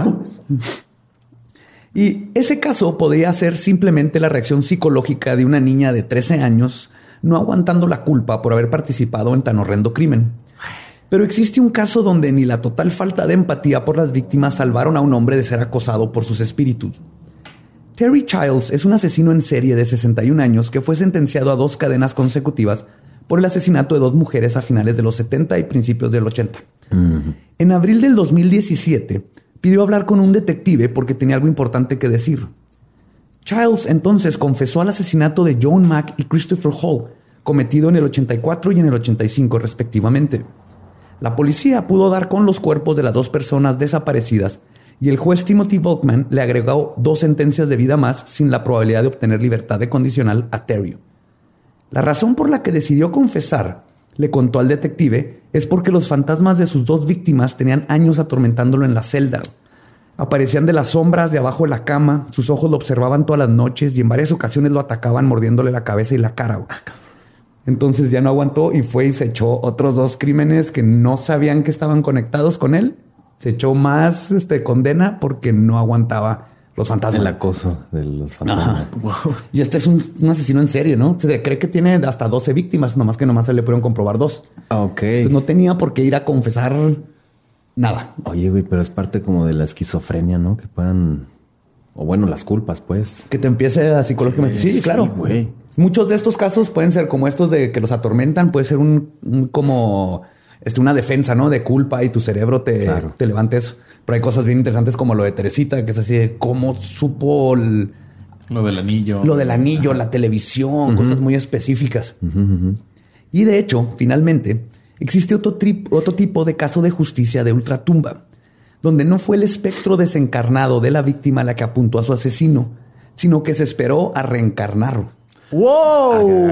Y ese caso podría ser simplemente la reacción psicológica de una niña de 13 años no aguantando la culpa por haber participado en tan horrendo crimen. Pero existe un caso donde ni la total falta de empatía por las víctimas salvaron a un hombre de ser acosado por sus espíritus. Terry Childs es un asesino en serie de 61 años que fue sentenciado a 2 cadenas consecutivas por el asesinato de 2 mujeres a finales de los 70 y principios del 80. En abril del 2017, pidió hablar con un detective porque tenía algo importante que decir. Childs entonces confesó al asesinato de Joan Mack y Christopher Hall, cometido en el 84 y en el 85 respectivamente. La policía pudo dar con los cuerpos de las 2 personas desaparecidas y el juez Timothy Volkman le agregó 2 sentencias de vida más sin la probabilidad de obtener libertad condicional a Terry. La razón por la que decidió confesar, le contó al detective, es porque los fantasmas de sus 2 víctimas tenían años atormentándolo en la celda. Aparecían de las sombras de abajo de la cama, sus ojos lo observaban todas las noches y en varias ocasiones lo atacaban mordiéndole la cabeza y la cara. Entonces ya no aguantó y fue y se echó otros 2 crímenes que no sabían que estaban conectados con él. Se echó más condena porque no aguantaba los fantasmas. El acoso de los fantasmas. Wow. Y este es un asesino en serie, ¿no? Se cree que tiene hasta 12 víctimas, nomás que nomás se le pudieron comprobar 2. Ok. Entonces no tenía por qué ir a confesar nada. Oye, güey, pero es parte como de la esquizofrenia, ¿no? Que puedan... O bueno, las culpas, pues. Que te empiece a psicológicamente. Sí, claro. Güey. Muchos de estos casos pueden ser como estos de que los atormentan. Puede ser una defensa, ¿no? De culpa y tu cerebro te levanta eso. Pero hay cosas bien interesantes como lo de Teresita, que es así de cómo supo lo del anillo. Lo del anillo, la televisión, cosas muy específicas. Y de hecho, finalmente, existe otro tipo de caso de justicia de ultratumba, donde no fue el espectro desencarnado de la víctima la que apuntó a su asesino, sino que se esperó a reencarnarlo. ¡Wow!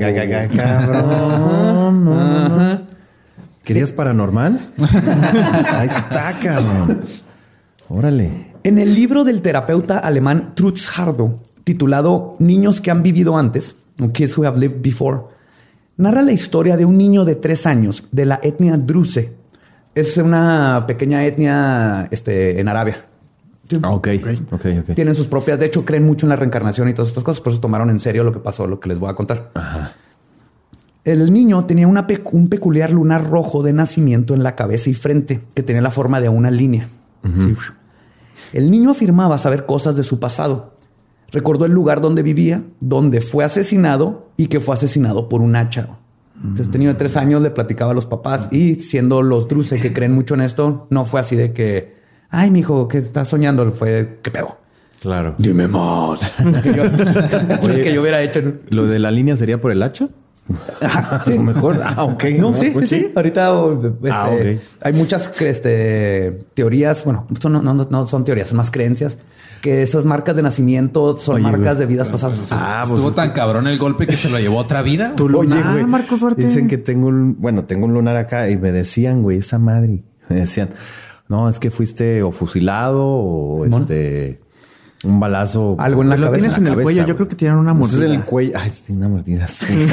Cabrón. ¿Querías paranormal? Ahí está, cabrón. Órale. En el libro del terapeuta alemán Trutz Hardo, titulado Niños que han vivido antes, Kids Who Have Lived Before, narra la historia de un niño de 3 años de la etnia Druze. Es una pequeña etnia en Arabia. Ok. Tienen sus propias... De hecho, creen mucho en la reencarnación y todas estas cosas. Por eso tomaron en serio lo que pasó, lo que les voy a contar. Ajá. El niño tenía un peculiar lunar rojo de nacimiento en la cabeza y frente, que tenía la forma de una línea. Sí. El niño afirmaba saber cosas de su pasado. Recordó el lugar donde vivía, donde fue asesinado y que fue asesinado por un hacha. Entonces, este niño de 3 años le platicaba a los papás y siendo los druze que creen mucho en esto, no fue así de que, ay, mijo, ¿qué estás soñando? Fue, ¿qué pedo? Claro. Dime más. que yo hubiera hecho. ¿Lo de la línea sería por el hacha? Sí. A lo mejor. Ok. No, sí. Ahorita okay. Hay muchas teorías. Bueno, esto no son teorías, son más creencias. Que esas marcas de nacimiento son marcas de vidas pasadas. Estuvo tan cabrón el golpe que se lo llevó a otra vida. Tu lunar, güey, Marcos Suerte. Dicen que tengo un lunar acá y me decían, güey, esa madre. Me decían, no, es que fuiste o fusilado o un balazo. Algo en la cabeza. Lo tienes en el cuello. Yo creo que tienen una mordida. En el cuello. Ay, tiene una mordida.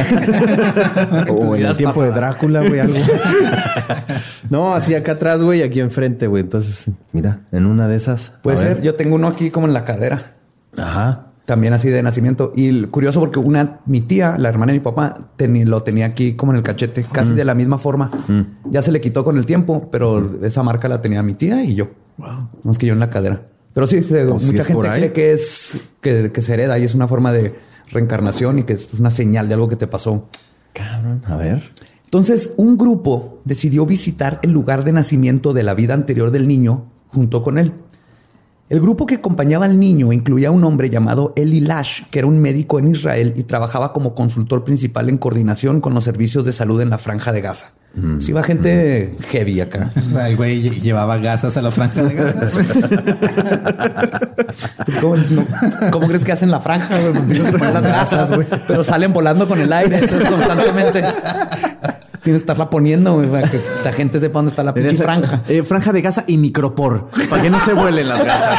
O en el tiempo de Drácula, güey, algo. No, así acá atrás, güey, aquí enfrente, güey. Entonces, mira, en una de esas. Puede ser. Yo tengo uno aquí como en la cadera. Ajá. También así de nacimiento. Y curioso porque mi tía, la hermana de mi papá, lo tenía aquí como en el cachete, casi de la misma forma. Ya se le quitó con el tiempo, pero esa marca la tenía mi tía y yo. Wow. Más que yo en la cadera. Pero sí, mucha gente cree que se hereda y es una forma de reencarnación y que es una señal de algo que te pasó. Cabrón, a ver. Entonces, un grupo decidió visitar el lugar de nacimiento de la vida anterior del niño junto con él. El grupo que acompañaba al niño incluía a un hombre llamado Eli Lash, que era un médico en Israel y trabajaba como consultor principal en coordinación con los servicios de salud en la Franja de Gaza. Sí, iba gente heavy acá. O sea, el güey llevaba gasas a la Franja de Gaza. ¿Cómo crees que hacen la franja? Las gasas, güey. Pero salen volando con el aire. Entonces, constantemente tienes que estarla poniendo, güey, para que la gente sepa dónde está la pinche franja. Franja de Gaza y micropor. Para que no se vuelen las gasas.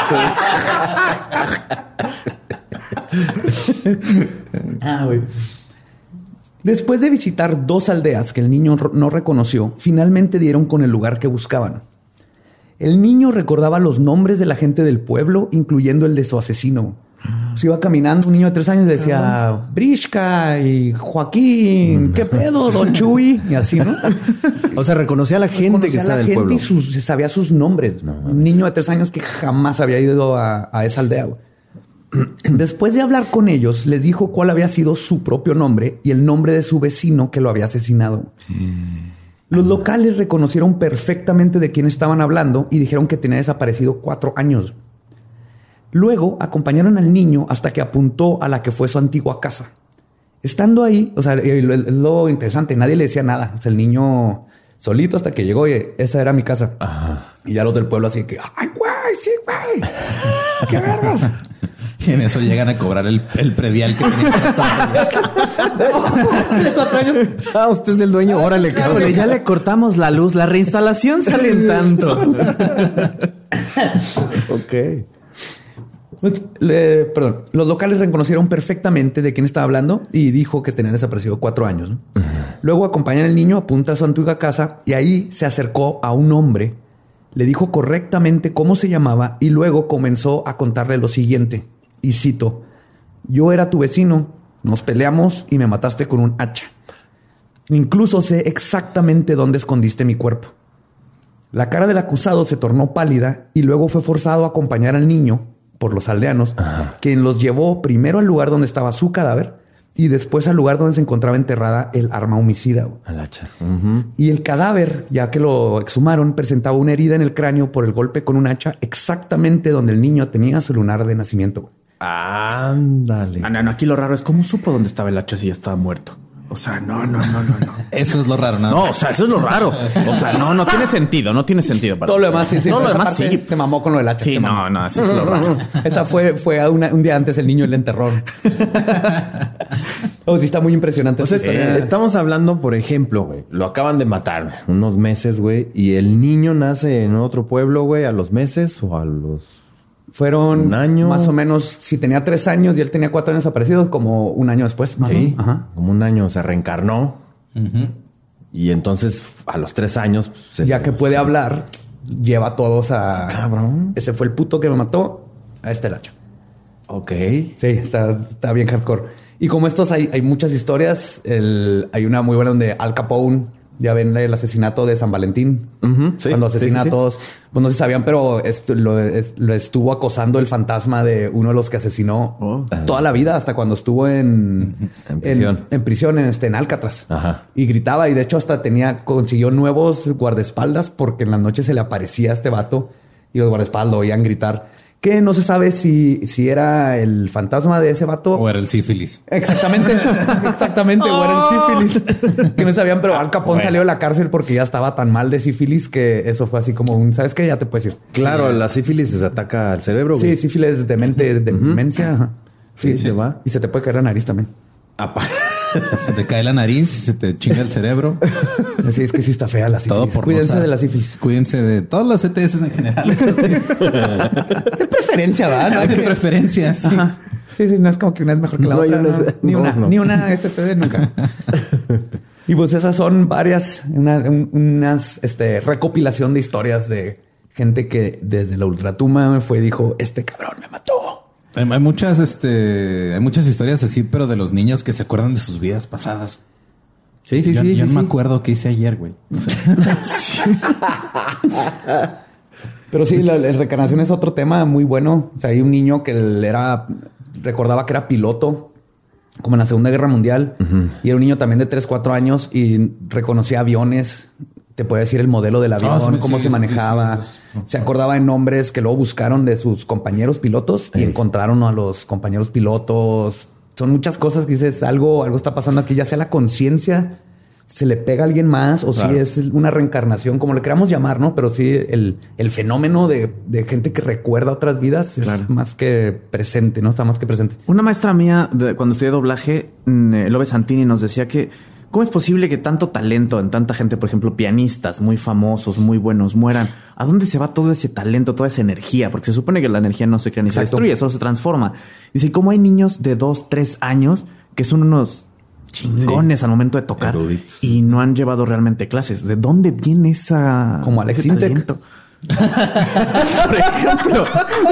Güey. Después de visitar 2 aldeas que el niño no reconoció, finalmente dieron con el lugar que buscaban. El niño recordaba los nombres de la gente del pueblo, incluyendo el de su asesino. Se iba caminando un niño de 3 años y decía Brishka y Joaquín, ¿qué pedo, Don Chuy? Y así, ¿no? O sea, reconocía a la gente que está del pueblo. Y se sabía sus nombres. Un niño de 3 años que jamás había ido a esa aldea, güey. Después de hablar con ellos, les dijo cuál había sido su propio nombre y el nombre de su vecino que lo había asesinado. Los locales reconocieron perfectamente de quién estaban hablando y dijeron que tenía desaparecido 4 años. Luego acompañaron al niño hasta que apuntó a la que fue su antigua casa. Estando ahí, o sea, lo interesante, nadie le decía nada. O sea, el niño solito hasta que llegó y esa era mi casa. Ajá. Y ya los del pueblo así que, ¡ay, güey! ¡Sí, güey! ¡Qué vergas! Y en eso llegan a cobrar el predial que tenía que pasar. Usted es el dueño. Órale, cabrón. Ya le cortamos la luz. La reinstalación sale en tanto. Ok. Los locales reconocieron perfectamente de quién estaba hablando y dijo que tenía desaparecido 4 años, ¿no? Luego acompañan al niño, apunta a su antigua casa y ahí se acercó a un hombre, le dijo correctamente cómo se llamaba y luego comenzó a contarle lo siguiente. Y cito: yo era tu vecino, nos peleamos y me mataste con un hacha. Incluso sé exactamente dónde escondiste mi cuerpo. La cara del acusado se tornó pálida y luego fue forzado a acompañar al niño por los aldeanos, quien los llevó primero al lugar donde estaba su cadáver y después al lugar donde se encontraba enterrada el arma homicida. Al hacha. Y el cadáver, ya que lo exhumaron, presentaba una herida en el cráneo por el golpe con un hacha exactamente donde el niño tenía su lunar de nacimiento. Ándale. No, aquí lo raro es cómo supo dónde estaba el hacha si ya estaba muerto. O sea, no. Eso es lo raro, ¿no? No, o sea, eso es lo raro. O sea, no tiene sentido. No tiene sentido. Todo lo demás, sí. Todo lo demás, sí. Se mamó con lo del hacha. Sí, no, eso es lo raro. Esa fue un día antes el niño y el enterró. Sí, está muy impresionante. O sea, estamos hablando, por ejemplo, güey, lo acaban de matar unos meses, güey, y el niño nace en otro pueblo, güey, a los meses o a los... Fueron un año. Más o menos, si tenía 3 años y él tenía 4 años desaparecidos, como un año después. Más sí, Ajá. Como un año se reencarnó. Y entonces a los 3 años... ya que puede hablar, lleva a todos a... Cabrón. Ese fue el puto que me mató, a este el hacha. Ok. Sí, está bien hardcore. Y como estos hay muchas historias. Hay una muy buena donde Al Capone, ya ven el asesinato de San Valentín. Sí, cuando asesina a todos. Pues no se sabían, pero lo estuvo acosando el fantasma de uno de los que asesinó toda la vida, hasta cuando estuvo en prisión en Alcatraz. Ajá. Y gritaba, y de hecho hasta consiguió nuevos guardaespaldas porque en la noche se le aparecía a este vato y los guardaespaldas lo oían gritar. Que no se sabe si era el fantasma de ese vato. O era el sífilis. Exactamente. O era el sífilis. Que no sabían, pero Al Capone salió de la cárcel porque ya estaba tan mal de sífilis que eso fue así como ¿sabes qué? Ya te puedes ir. Claro, la sífilis se ataca al cerebro, güey. Sí, sífilis de mente, de demencia. Ajá. Sí, se va. Y se te puede caer la nariz también. Se te cae la nariz, se te chinga el cerebro. Sí, es que sí está fea la sífilis. Todo por Cuídense de la sífilis. Cuídense de todas las ETS en general. De preferencia, ¿verdad? De preferencia, sí. Ajá. Sí, no es como que una es mejor que la otra. Ni una STD nunca. Y pues esas son varias, unas recopilación de historias de gente que desde la ultratumba dijo, este cabrón me mató. Hay muchas historias así, pero de los niños que se acuerdan de sus vidas pasadas. Sí. Yo no me acuerdo qué hice ayer, güey. O sea. Pero sí, la reencarnación es otro tema muy bueno. O sea, hay un niño que recordaba que era piloto, como en la Segunda Guerra Mundial. Y era un niño también de 3, 4 años y reconocía aviones. Te puede decir el modelo del avión, cómo se manejaba. Se acordaba de nombres que luego buscaron de sus compañeros pilotos y encontraron a los compañeros pilotos. Son muchas cosas que dices, algo está pasando aquí, ya sea la conciencia, se le pega a alguien más o si es una reencarnación, como le queramos llamar, ¿no? Pero sí, el fenómeno de gente que recuerda otras vidas es más que presente, ¿no? Está más que presente. Una maestra mía, cuando estudié doblaje, Lobe Santini, nos decía que ¿cómo es posible que tanto talento en tanta gente, por ejemplo, pianistas muy famosos, muy buenos, mueran? ¿A dónde se va todo ese talento, toda esa energía? Porque se supone que la energía no se crea ni se destruye, solo se transforma. Dice, ¿cómo hay niños de 2, 3 años que son unos chingones al momento de tocar eruditos y no han llevado realmente clases? ¿De dónde viene esa como Alex Intec? Por ejemplo.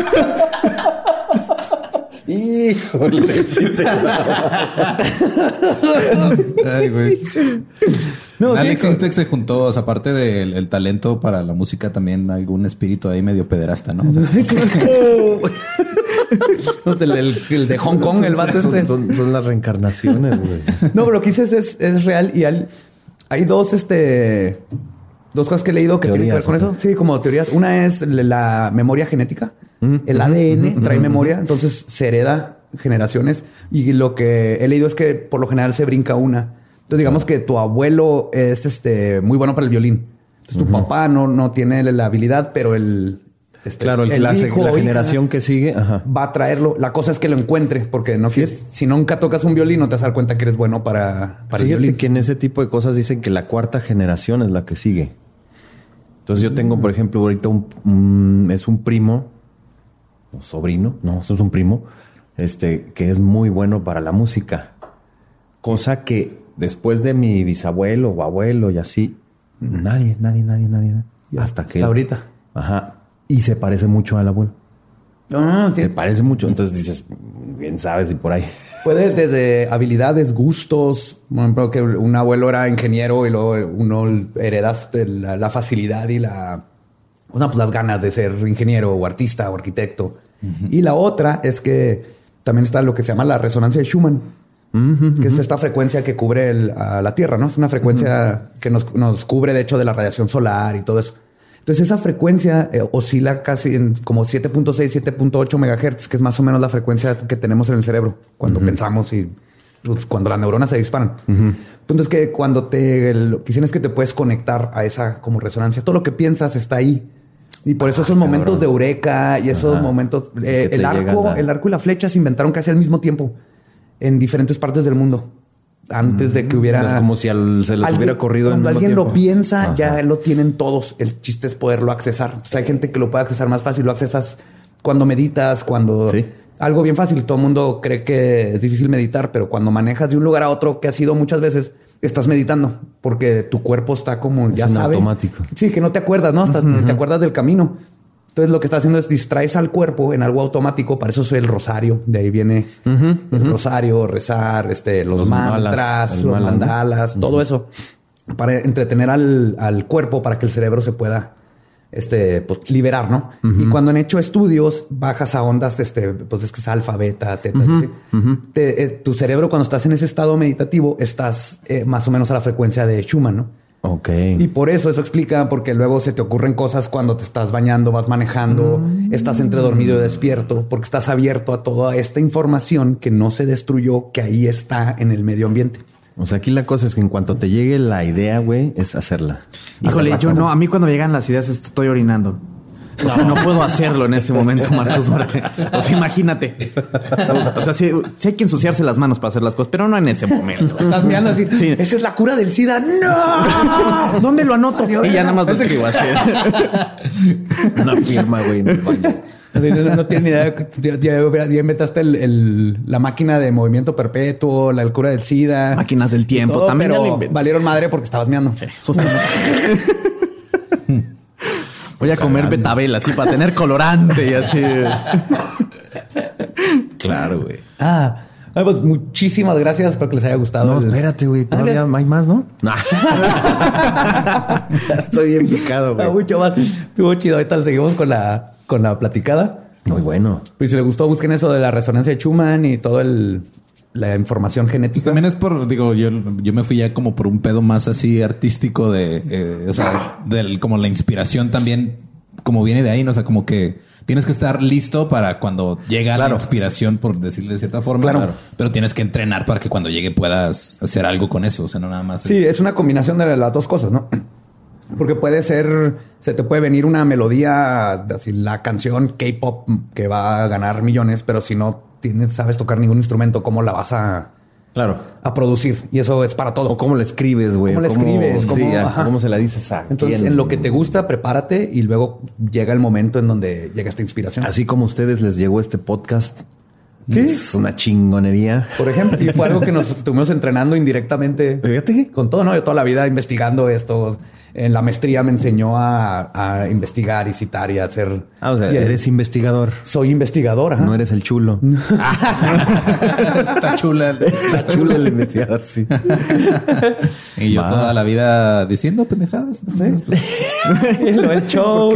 Híjole, Ay, güey. No, Alex Intec se juntó, o sea, aparte del talento para la música, también algún espíritu ahí medio pederasta, ¿no? O sea, el de Hong Kong, el vato son las reencarnaciones, güey. No, pero lo que dices es real y hay dos cosas que he leído que tienen que ver con eso. Sí, como teorías. Una es la memoria genética. El ADN trae memoria, entonces se hereda generaciones. Y lo que he leído es que por lo general se brinca una. Entonces digamos que tu abuelo es muy bueno para el violín. Entonces tu papá no tiene la habilidad, pero claro, la generación que sigue va a traerlo. La cosa es que lo encuentre, porque si nunca tocas un violín no te vas a dar cuenta que eres bueno para el violín. Que en ese tipo de cosas dicen que la 4ª generación es la que sigue. Entonces yo tengo, por ejemplo, ahorita es un primo o sobrino, no, eso es un primo, que es muy bueno para la música. Cosa que después de mi bisabuelo o abuelo y así, nadie. Hasta que... ahorita. Ajá. Y se parece mucho al abuelo. Se parece mucho. Entonces dices, bien sabes, y por ahí. Puede desde habilidades, gustos. Por ejemplo, que un abuelo era ingeniero y luego uno heredas la facilidad y pues las ganas de ser ingeniero o artista o arquitecto. Uh-huh. Y la otra es que también está lo que se llama la resonancia de Schumann, que es esta frecuencia que cubre a la Tierra, ¿no? Es una frecuencia que nos cubre, de hecho, de la radiación solar y todo eso. Entonces, esa frecuencia oscila casi en como 7.6, 7.8 megahertz, que es más o menos la frecuencia que tenemos en el cerebro cuando pensamos y pues, cuando las neuronas se disparan. Entonces, que cuando lo que dicen es que te puedes conectar a esa como resonancia. Todo lo que piensas está ahí. Y por eso esos momentos de eureka y esos momentos... el arco y la flecha se inventaron casi al mismo tiempo en diferentes partes del mundo. Antes de que hubiera... O sea, es como si se les hubiera corrido cuando en el alguien mismo lo piensa, ya lo tienen todos. El chiste es poderlo accesar. O sea, hay gente que lo puede accesar más fácil. Lo accesas cuando meditas, cuando... Sí. Algo bien fácil. Todo el mundo cree que es difícil meditar, pero cuando manejas de un lugar a otro, que ha sido muchas veces, estás meditando. Porque tu cuerpo está como... ya sabe. Automático. Sí, que no te acuerdas, ¿no? Hasta te acuerdas del camino. Entonces lo que está haciendo es distraes al cuerpo en algo automático. Para eso es el rosario. De ahí viene el rosario, rezar, los mantras, los mandalas, todo eso. Para entretener al cuerpo para que el cerebro se pueda pues, liberar, ¿no? Y cuando han hecho estudios, bajas a ondas, pues es que es alfa, beta, teta. Tu cerebro, cuando estás en ese estado meditativo, estás más o menos a la frecuencia de Schumann, ¿no? Ok. Y por eso explica, porque luego se te ocurren cosas cuando te estás bañando, vas manejando, estás entre dormido y despierto, porque estás abierto a toda esta información que no se destruyó, que ahí está en el medio ambiente. O sea, aquí la cosa es que en cuanto te llegue la idea, güey, es hacerla. Híjole, yo no. A mí cuando me llegan las ideas estoy orinando. O sea, no puedo hacerlo en ese momento, Marcos Duarte. O sea, imagínate. O sea, sí hay que ensuciarse las manos para hacer las cosas, pero no en ese momento. Estás mirando así. Sí. Esa es la cura del SIDA. ¡No! ¿Dónde lo anoto? Y ya nada más lo escribo así. Una firma, güey, en el baño. No tiene ni idea. Ya inventaste la máquina de movimiento perpetuo, la cura del SIDA. Máquinas del tiempo. Todo, también pero valieron madre porque estabas meando. Sí, voy a comer betabel así para tener colorante y así. Claro, güey. Pues muchísimas gracias. Espero que les haya gustado. No, espérate, güey. Todavía hay más, ¿no? Estoy bien picado, güey. Mucho más. Estuvo chido. Ahorita seguimos con la platicada. Muy bueno. Pues si les gustó, busquen eso de la resonancia de Schumann y todo la información genética. Pues también es yo me fui ya como por un pedo más así artístico o sea, como la inspiración también, como viene de ahí, ¿no? O sea, como que tienes que estar listo para cuando llega la inspiración, por decirle de cierta forma. Claro. Pero tienes que entrenar para que cuando llegue puedas hacer algo con eso. O sea, no nada más. Sí, es una combinación de las dos cosas, ¿no? Porque se te puede venir una melodía, así la canción K-pop que va a ganar millones, pero si no sabes tocar ningún instrumento, ¿cómo la vas a producir? Y eso es para todo. O cómo la escribes, güey. ¿Cómo la escribes? ¿Cómo se la dices a Entonces, quién? en lo que te gusta, prepárate y luego llega el momento en donde llega esta inspiración. Así como a ustedes les llegó este podcast. ¿Qué? Es una chingonería. Por ejemplo, y fue algo que nos estuvimos entrenando indirectamente. Fíjate. Con todo, ¿no? Yo toda la vida investigando esto. En la maestría me enseñó a investigar y citar y a hacer... O sea, eres investigador. Soy investigador, ajá. No eres el chulo. Está chula el investigador, sí. Y yo toda la vida diciendo pendejadas. Entonces, pues... el show.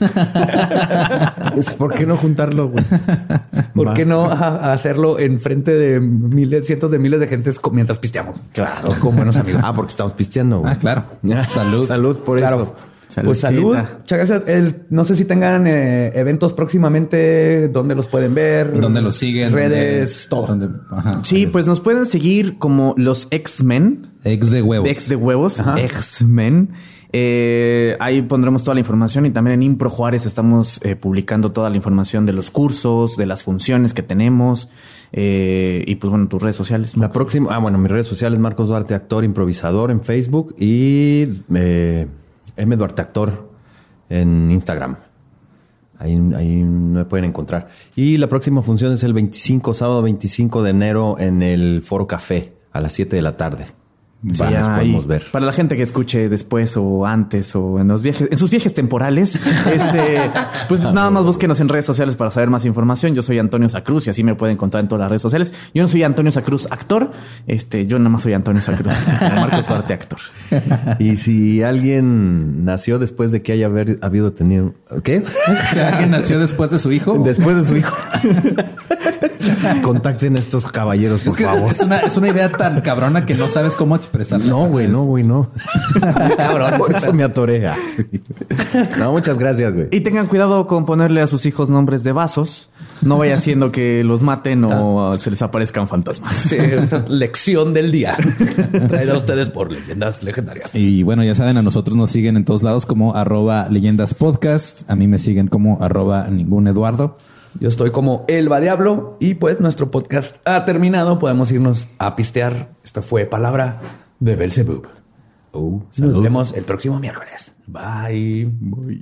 ¿Por qué no juntarlo, güey? ¿Por qué no hacerlo en frente de cientos de miles de gentes mientras pisteamos? Claro. Con buenos amigos. Porque estamos pisteando, güey. Claro. Salud por eso. Pues salud. Muchas gracias. No sé si tengan eventos próximamente, dónde los pueden ver, dónde los siguen, redes, todo. Sí, pues nos pueden seguir como los X-Men. Ex de huevos. Ex de huevos. X-Men. Ahí pondremos toda la información y también en Impro Juárez estamos publicando toda la información de los cursos, de las funciones que tenemos. Y pues bueno, tus redes sociales. La próxima, mis redes sociales, Marcos Duarte, actor improvisador en Facebook y M Duarte Actor en Instagram. Ahí me pueden encontrar. Y la próxima función es el sábado 25 de enero en el Foro Café a las 7 de la tarde. Sí, nos podemos ver. Para la gente que escuche después o antes o en sus viajes temporales, pues nada más búsquenos en redes sociales para saber más información. Yo soy Antonio Sacruz y así me pueden encontrar en todas las redes sociales. Yo no soy Antonio Sacruz actor, yo nada más soy Antonio Sacruz, Marcos Duarte actor. Y si alguien nació después de que haya habido tenido... ¿Qué? Si alguien nació después de su hijo. Después de su hijo. Contacten a estos caballeros, por favor. Es una idea tan cabrona que no sabes cómo expresarla. No, güey, no. Cabrón, por eso me atorea. Sí. No, muchas gracias, güey. Y tengan cuidado con ponerle a sus hijos nombres de vasos. No vaya haciendo que los maten o se les aparezcan fantasmas. Sí, esa es lección del día. Traída a ustedes por Leyendas Legendarias. Y bueno, ya saben, a nosotros nos siguen en todos lados como @leyendaspodcast. A mí me siguen como @ninguneduardo. Yo estoy como Elba Diablo y pues nuestro podcast ha terminado. Podemos irnos a pistear. Esta fue Palabra de Belzebub. Nos vemos el próximo miércoles. Bye.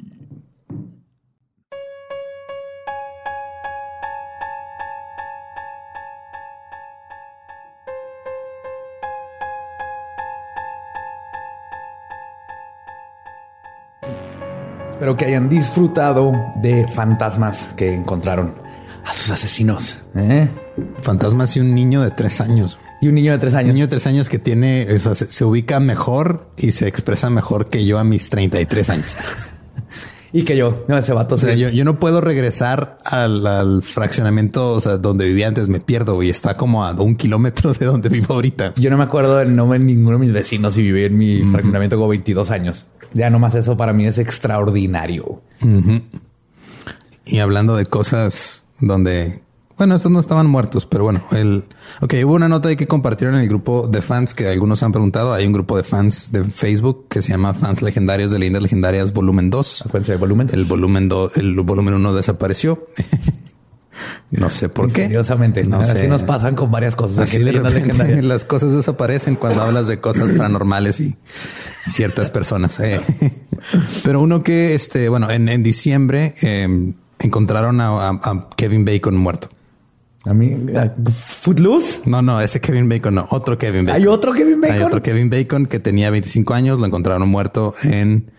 Espero que hayan disfrutado de fantasmas que encontraron a sus asesinos. Fantasmas y un niño de 3 años. Y un niño de 3 años. Un niño de 3 años que tiene, o sea, se ubica mejor y se expresa mejor que yo a mis 33 años. Y que yo, no, ese vato. O sea, yo no puedo regresar al fraccionamiento, o sea, donde vivía antes, me pierdo y está como a 1 kilómetro de donde vivo ahorita. Yo no me acuerdo del nombre de ninguno de mis vecinos y viví en mi fraccionamiento como 22 años. Ya nomás eso para mí es extraordinario. Y hablando de cosas donde, bueno, estos no estaban muertos, pero bueno, hubo una nota ahí que compartieron en el grupo de fans que algunos han preguntado. Hay un grupo de fans de Facebook que se llama Fans Legendarios de Leyendas Legendarias Volumen 2. Acuérdense del volumen. El volumen 1 desapareció. No sé por qué. Misteriosamente. No así sé. nos pasan con varias cosas. Así de repente las cosas desaparecen cuando hablas de cosas paranormales y ciertas personas. Pero uno que, en diciembre encontraron a Kevin Bacon muerto. A mí, Footloose. No, ese Kevin Bacon no. Otro Kevin Bacon. ¿Hay otro Kevin Bacon? Hay otro Kevin Bacon que tenía 25 años. Lo encontraron muerto en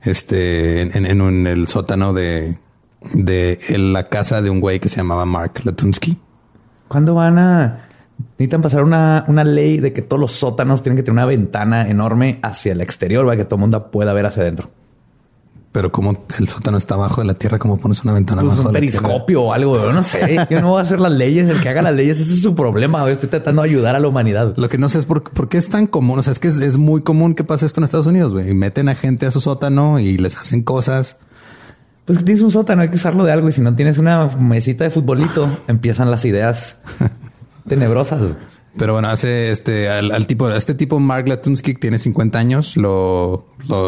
el sótano de la casa de un güey que se llamaba Mark Latunsky. ¿Cuándo necesitan pasar una ley de que todos los sótanos tienen que tener una ventana enorme hacia el exterior para que todo el mundo pueda ver hacia adentro? Pero como el sótano está abajo de la tierra, ¿cómo pones una ventana Pues abajo un de la tierra? periscopio o algo. Yo no sé. Yo no voy a hacer las leyes. El que haga las leyes, ese es su problema. Yo estoy tratando de ayudar a la humanidad. Lo que no sé es por qué es tan común. O sea, es que es muy común que pase esto en Estados Unidos, güey. Y meten a gente a su sótano y les hacen cosas. Pues que tienes un sótano, hay que usarlo de algo. Y si no tienes una mesita de futbolito, empiezan las ideas tenebrosas. Pero bueno, hace este tipo Mark Latunsky tiene 50 años, lo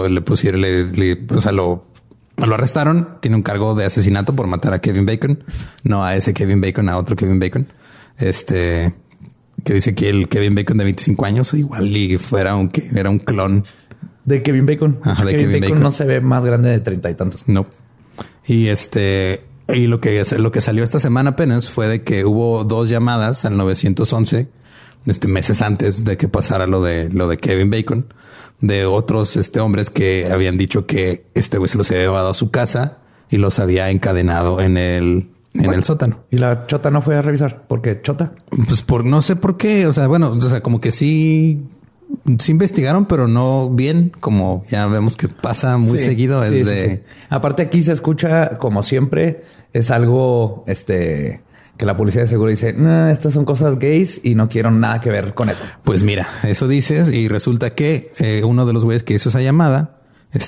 arrestaron. Tiene un cargo de asesinato por matar a Kevin Bacon, no a ese Kevin Bacon, a otro Kevin Bacon. Que dice que el Kevin Bacon de 25 años igual y era un clon de Kevin Bacon. Ajá, de Kevin Bacon no se ve más grande de 30 y tantos. No. Y lo que salió esta semana apenas fue de que hubo 2 llamadas al 911 meses antes de que pasara lo de Kevin Bacon, de otros hombres que habían dicho que este güey se los había llevado a su casa y los había encadenado en el sótano. Y la chota no fue a revisar. ¿Por qué chota? Pues no sé por qué. O sea, bueno, como que sí investigaron, pero no bien, como ya vemos que pasa muy seguido. Sí. Aparte aquí se escucha, como siempre, es algo que la policía de seguro dice, no, estas son cosas gays y no quiero nada que ver con eso. Pues mira, eso dices y resulta que uno de los güeyes que hizo esa llamada,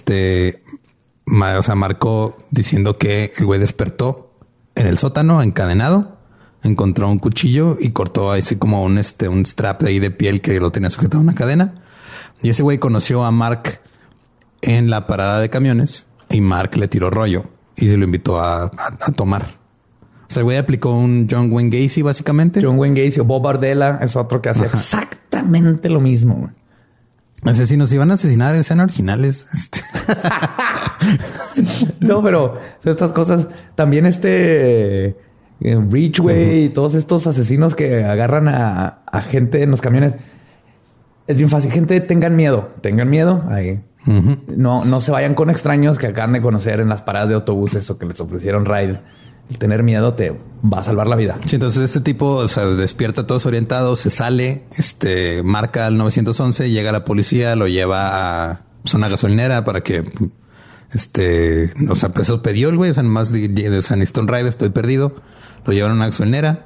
marcó diciendo que el güey despertó en el sótano encadenado, encontró un cuchillo y cortó así como un strap de ahí de piel que lo tenía sujetado a una cadena. Y ese güey conoció a Mark en la parada de camiones y Mark le tiró rollo y se lo invitó a tomar. O sea, el güey aplicó un John Wayne Gacy, básicamente. John Wayne Gacy o Bob Bardella es otro que hacía exactamente lo mismo. Asesinos, si van a asesinar, sean originales. No, pero estas cosas también Ridgeway y todos estos asesinos que agarran a gente en los camiones. Es bien fácil. Gente, tengan miedo. Ahí. No se vayan con extraños que acaban de conocer en las paradas de autobuses o que les ofrecieron ride. El tener miedo te va a salvar la vida. Sí, entonces este tipo, o sea, despierta todos orientados, se sale, marca al 911, llega la policía, lo lleva a una gasolinera para que, o sea, pues eso pidió el güey, o sea, nomás de San Easton Ride, estoy perdido. Lo llevaron a una gasolinera,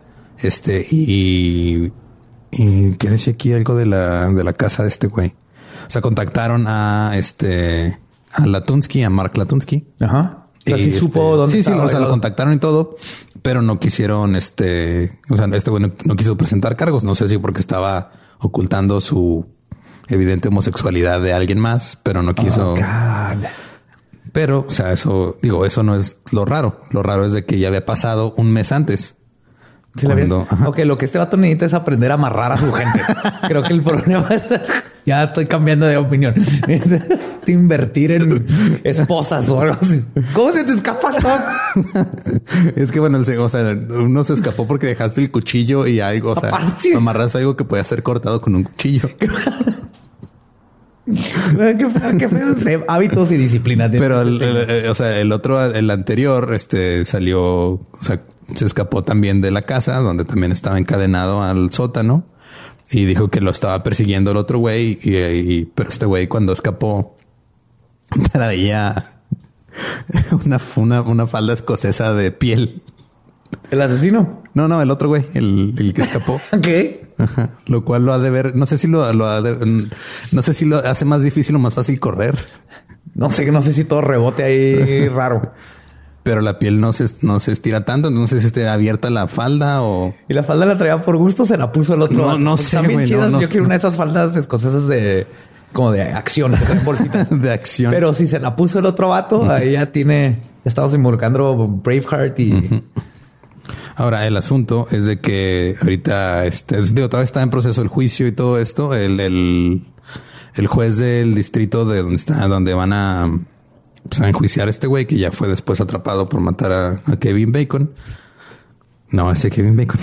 y ¿qué decía aquí? Algo de la casa de este güey. O sea, contactaron a Latunsky, a Mark Latunsky. Ajá. O sea, sí supo dónde estaba. O sea, lo contactaron y todo, pero no quisieron, o sea, este güey no quiso presentar cargos. No sé si porque estaba ocultando su evidente homosexualidad de alguien más, pero no quiso. Oh, God. Pero, o sea, eso no es lo raro. Lo raro es de que ya había pasado un mes antes. ¿Sí ok, lo que este vato necesita es aprender a amarrar a su gente. Creo que el problema es... Ya estoy cambiando de opinión. Invertir en esposas o algo así. ¿Cómo se te escapa todo? Es que bueno, o sea, uno se escapó porque dejaste el cuchillo y algo, o sea, amarraste algo que podía ser cortado con un cuchillo. Qué feo. Hábitos y disciplinas. Pero el anterior, salió, o sea, se escapó también de la casa donde también estaba encadenado al sótano y dijo que lo estaba persiguiendo el otro güey. Pero este güey cuando escapó traía una falda escocesa de piel. ¿El asesino? No, el otro güey, el que escapó. ¿Qué? Ajá. Lo cual lo ha de ver. No sé si lo hace más difícil o más fácil correr. No sé si todo rebote ahí raro. Pero la piel no se estira tanto. No sé si esté abierta la falda o... Y la falda la traía por gusto, se la puso el otro. No sé, güey. Chidas. Yo quiero una de esas faldas escocesas como de acción, bolsitas. De acción. Pero si se la puso el otro vato, ahí ya estamos involucrando Braveheart y... Ahora, el asunto es de que ahorita, todavía está en proceso el juicio y todo esto. El juez del distrito de donde van a enjuiciar a este güey que ya fue después atrapado por matar a Kevin Bacon. No, ese Kevin Bacon.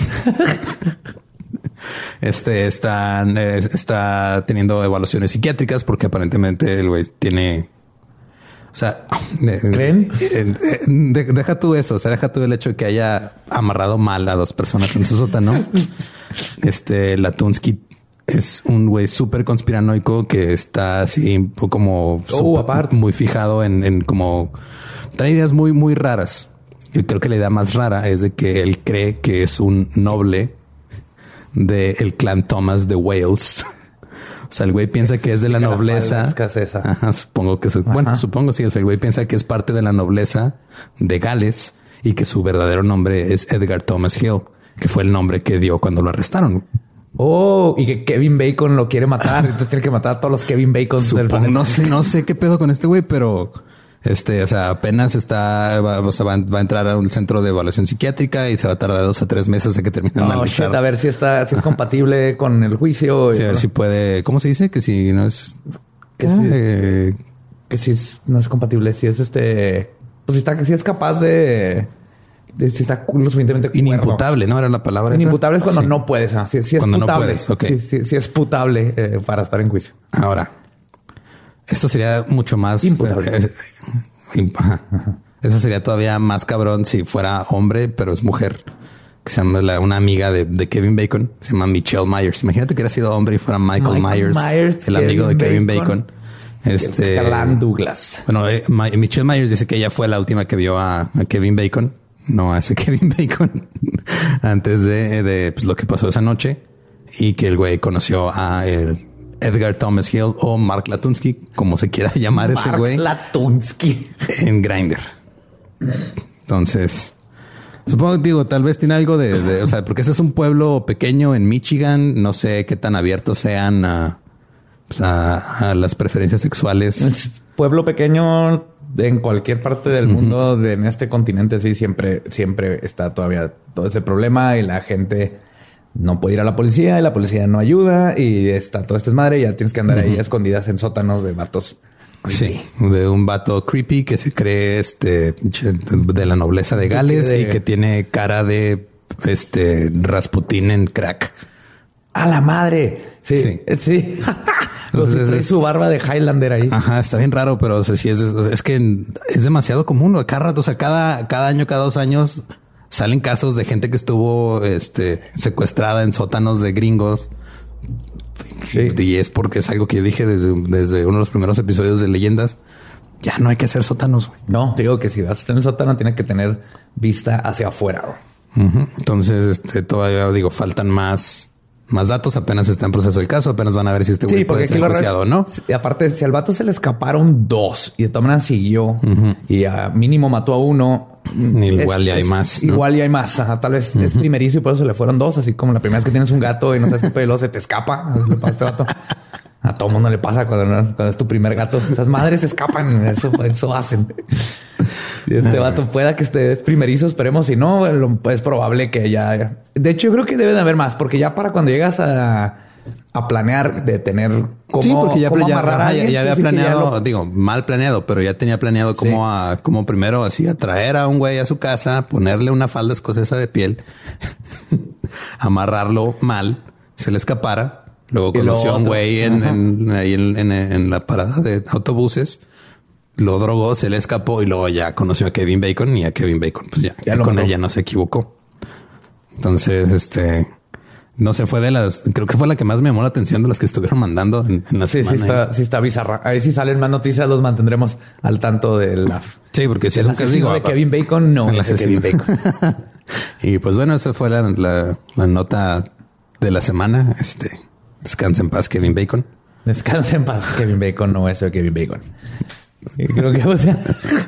Está teniendo evaluaciones psiquiátricas porque aparentemente el güey tiene... O sea, ¿creen? Deja tú eso. O sea, deja tú el hecho de que haya amarrado mal a dos personas en su sótano. Latunsky es un güey súper conspiranoico que está así como muy fijado en como trae ideas muy, muy raras. Yo creo que la idea más rara es de que él cree que es un noble del clan Thomas de Wales. O sea, el güey piensa que es de la nobleza. Ajá, supongo que supongo sí. O sea, el güey piensa que es parte de la nobleza de Gales y que su verdadero nombre es Edgar Thomas Hill, que fue el nombre que dio cuando lo arrestaron. Oh, y que Kevin Bacon lo quiere matar. Entonces tiene que matar a todos los Kevin Bacons del planeta. No sé qué pedo con este güey, pero o sea, apenas va a entrar a un centro de evaluación psiquiátrica y se va a tardar 2 a 3 meses a que termine de analizar. A ver si es compatible con el juicio. Sí, a ver si puede. ¿Cómo se dice? Que si no es... Que si no es compatible. Si es pues si es capaz de si está lo suficientemente inimputable, ¿no? Era la palabra. Inimputable es cuando no puedes. Si es cuando putable. No puedes, okay. Si es putable para estar en juicio. Ahora, esto sería mucho más... Eso sería todavía más cabrón si fuera hombre, pero es mujer. Que se llama una amiga de Kevin Bacon. Se llama Michelle Myers. Imagínate que hubiera sido hombre y fuera Michael Myers, el amigo de Kevin Bacon. Alan Douglas. Bueno, Michelle Myers dice que ella fue la última que vio a Kevin Bacon. No a ese Kevin Bacon. Antes de pues, lo que pasó esa noche. Y que el güey conoció a Edgar Thomas Hill o Mark Latunsky, como se quiera llamar ese güey. Mark Latunsky. En Grindr. Entonces, supongo, tal vez tiene algo o sea, porque ese es un pueblo pequeño en Michigan. No sé qué tan abiertos sean a las preferencias sexuales. Es pueblo pequeño en cualquier parte del mundo, en este continente, sí, siempre está todavía todo ese problema y la gente no puede ir a la policía y la policía no ayuda y está todo este desmadre y ya tienes que andar ahí escondidas en sótanos de vatos Sí, de un vato creepy que se cree de la nobleza de Gales y que tiene cara de Rasputín en crack. ¡A la madre! Sí. Entonces trae su barba de Highlander ahí. Ajá, está bien raro, pero o sea, sí es que es demasiado común. Cada rato, o sea, cada año, cada 2 años salen casos de gente que estuvo secuestrada en sótanos de gringos. Sí. Y es porque es algo que yo dije desde uno de los primeros episodios de Leyendas. Ya no hay que hacer sótanos, güey. No, te digo que si vas a estar en el sótano, tiene que tener vista hacia afuera. Entonces, todavía faltan más datos. Apenas está en proceso el caso. Apenas van a ver si güey puede ser enjuiciado o no. Y aparte, si al vato se le escaparon 2 y de todas maneras siguió y mínimo mató a 1. Igual ya hay más. ¿No? Igual ya hay más. Ajá, tal vez es primerizo y por eso se le fueron 2. Así como la primera vez que tienes un gato y no sabes qué pelo se te escapa. Le pasa a este vato. A todo mundo le pasa cuando es tu primer gato. Esas madres escapan. Eso hacen. Si este vato pueda que es primerizo, esperemos. Si no, es probable que ya... De hecho, yo creo que debe de haber más. Porque ya para cuando llegas a planear de tener cómo, sí, porque ya amarrar a alguien, ya había planeado, mal planeado, pero ya tenía planeado cómo primero así atraer a un güey a su casa, ponerle una falda escocesa de piel, amarrarlo mal, se le escapara. Luego conoció a un güey en la parada de autobuses, lo drogó, se le escapó y luego ya conoció a Kevin Bacon y a Kevin Bacon pues ya con él ya no se equivocó. Entonces, no sé, creo que fue la que más me llamó la atención de las que estuvieron mandando en la semana. Sí está bizarra. A ver si salen más noticias, los mantendremos al tanto de la... Sí, porque si es un castigo de Kevin Bacon, no es de Kevin Bacon. Y pues bueno, esa fue la nota de la semana. Descansa en paz, Kevin Bacon. Descansa en paz, Kevin Bacon, no eso de Kevin Bacon. Y creo que,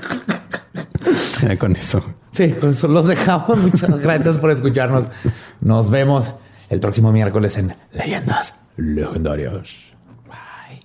con eso. Sí, con eso los dejamos. Muchas gracias por escucharnos. Nos vemos el próximo miércoles en Leyendas Legendarias. Bye.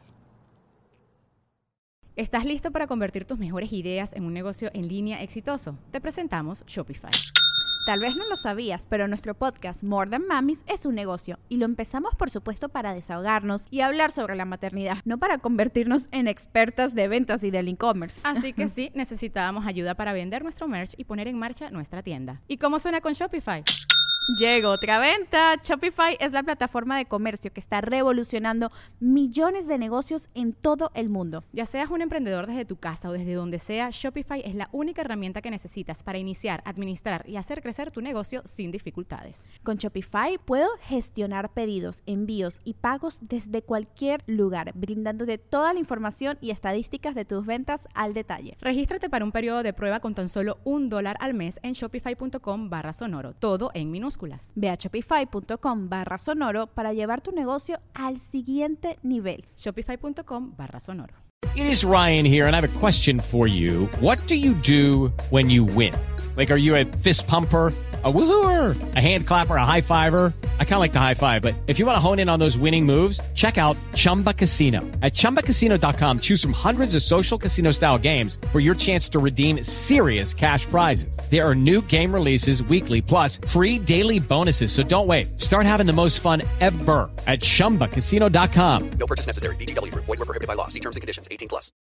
¿Estás listo para convertir tus mejores ideas en un negocio en línea exitoso? Te presentamos Shopify. Tal vez no lo sabías, pero nuestro podcast More Than Mamis es un negocio y lo empezamos por supuesto para desahogarnos y hablar sobre la maternidad, no para convertirnos en expertas de ventas y del e-commerce. Así que sí, necesitábamos ayuda para vender nuestro merch y poner en marcha nuestra tienda. ¿Y cómo suena con Shopify? Llegó otra venta. Shopify es la plataforma de comercio que está revolucionando millones de negocios en todo el mundo. Ya seas un emprendedor desde tu casa o desde donde sea, Shopify es la única herramienta que necesitas para iniciar, administrar y hacer crecer tu negocio sin dificultades. Con Shopify puedo gestionar pedidos, envíos y pagos desde cualquier lugar, brindándote toda la información y estadísticas de tus ventas al detalle. Regístrate para un periodo de prueba con tan solo $1 al mes en shopify.com/sonoro. Todo en minúsculas. Ve a shopify.com/sonoro para llevar tu negocio al siguiente nivel. Shopify.com/sonoro. It is Ryan here, and I have a question for you. What do you do when you win? Like, are you a fist pumper, a woo-hooer, a hand clapper, a high fiver? I kind of like the high five, but if you want to hone in on those winning moves, check out Chumba Casino. At ChumbaCasino.com, choose from hundreds of social casino-style games for your chance to redeem serious cash prizes. There are new game releases weekly, plus free daily bonuses, so don't wait. Start having the most fun ever at ChumbaCasino.com. No purchase necessary. VGW Group. Void where prohibited by law. See terms and conditions. 18+.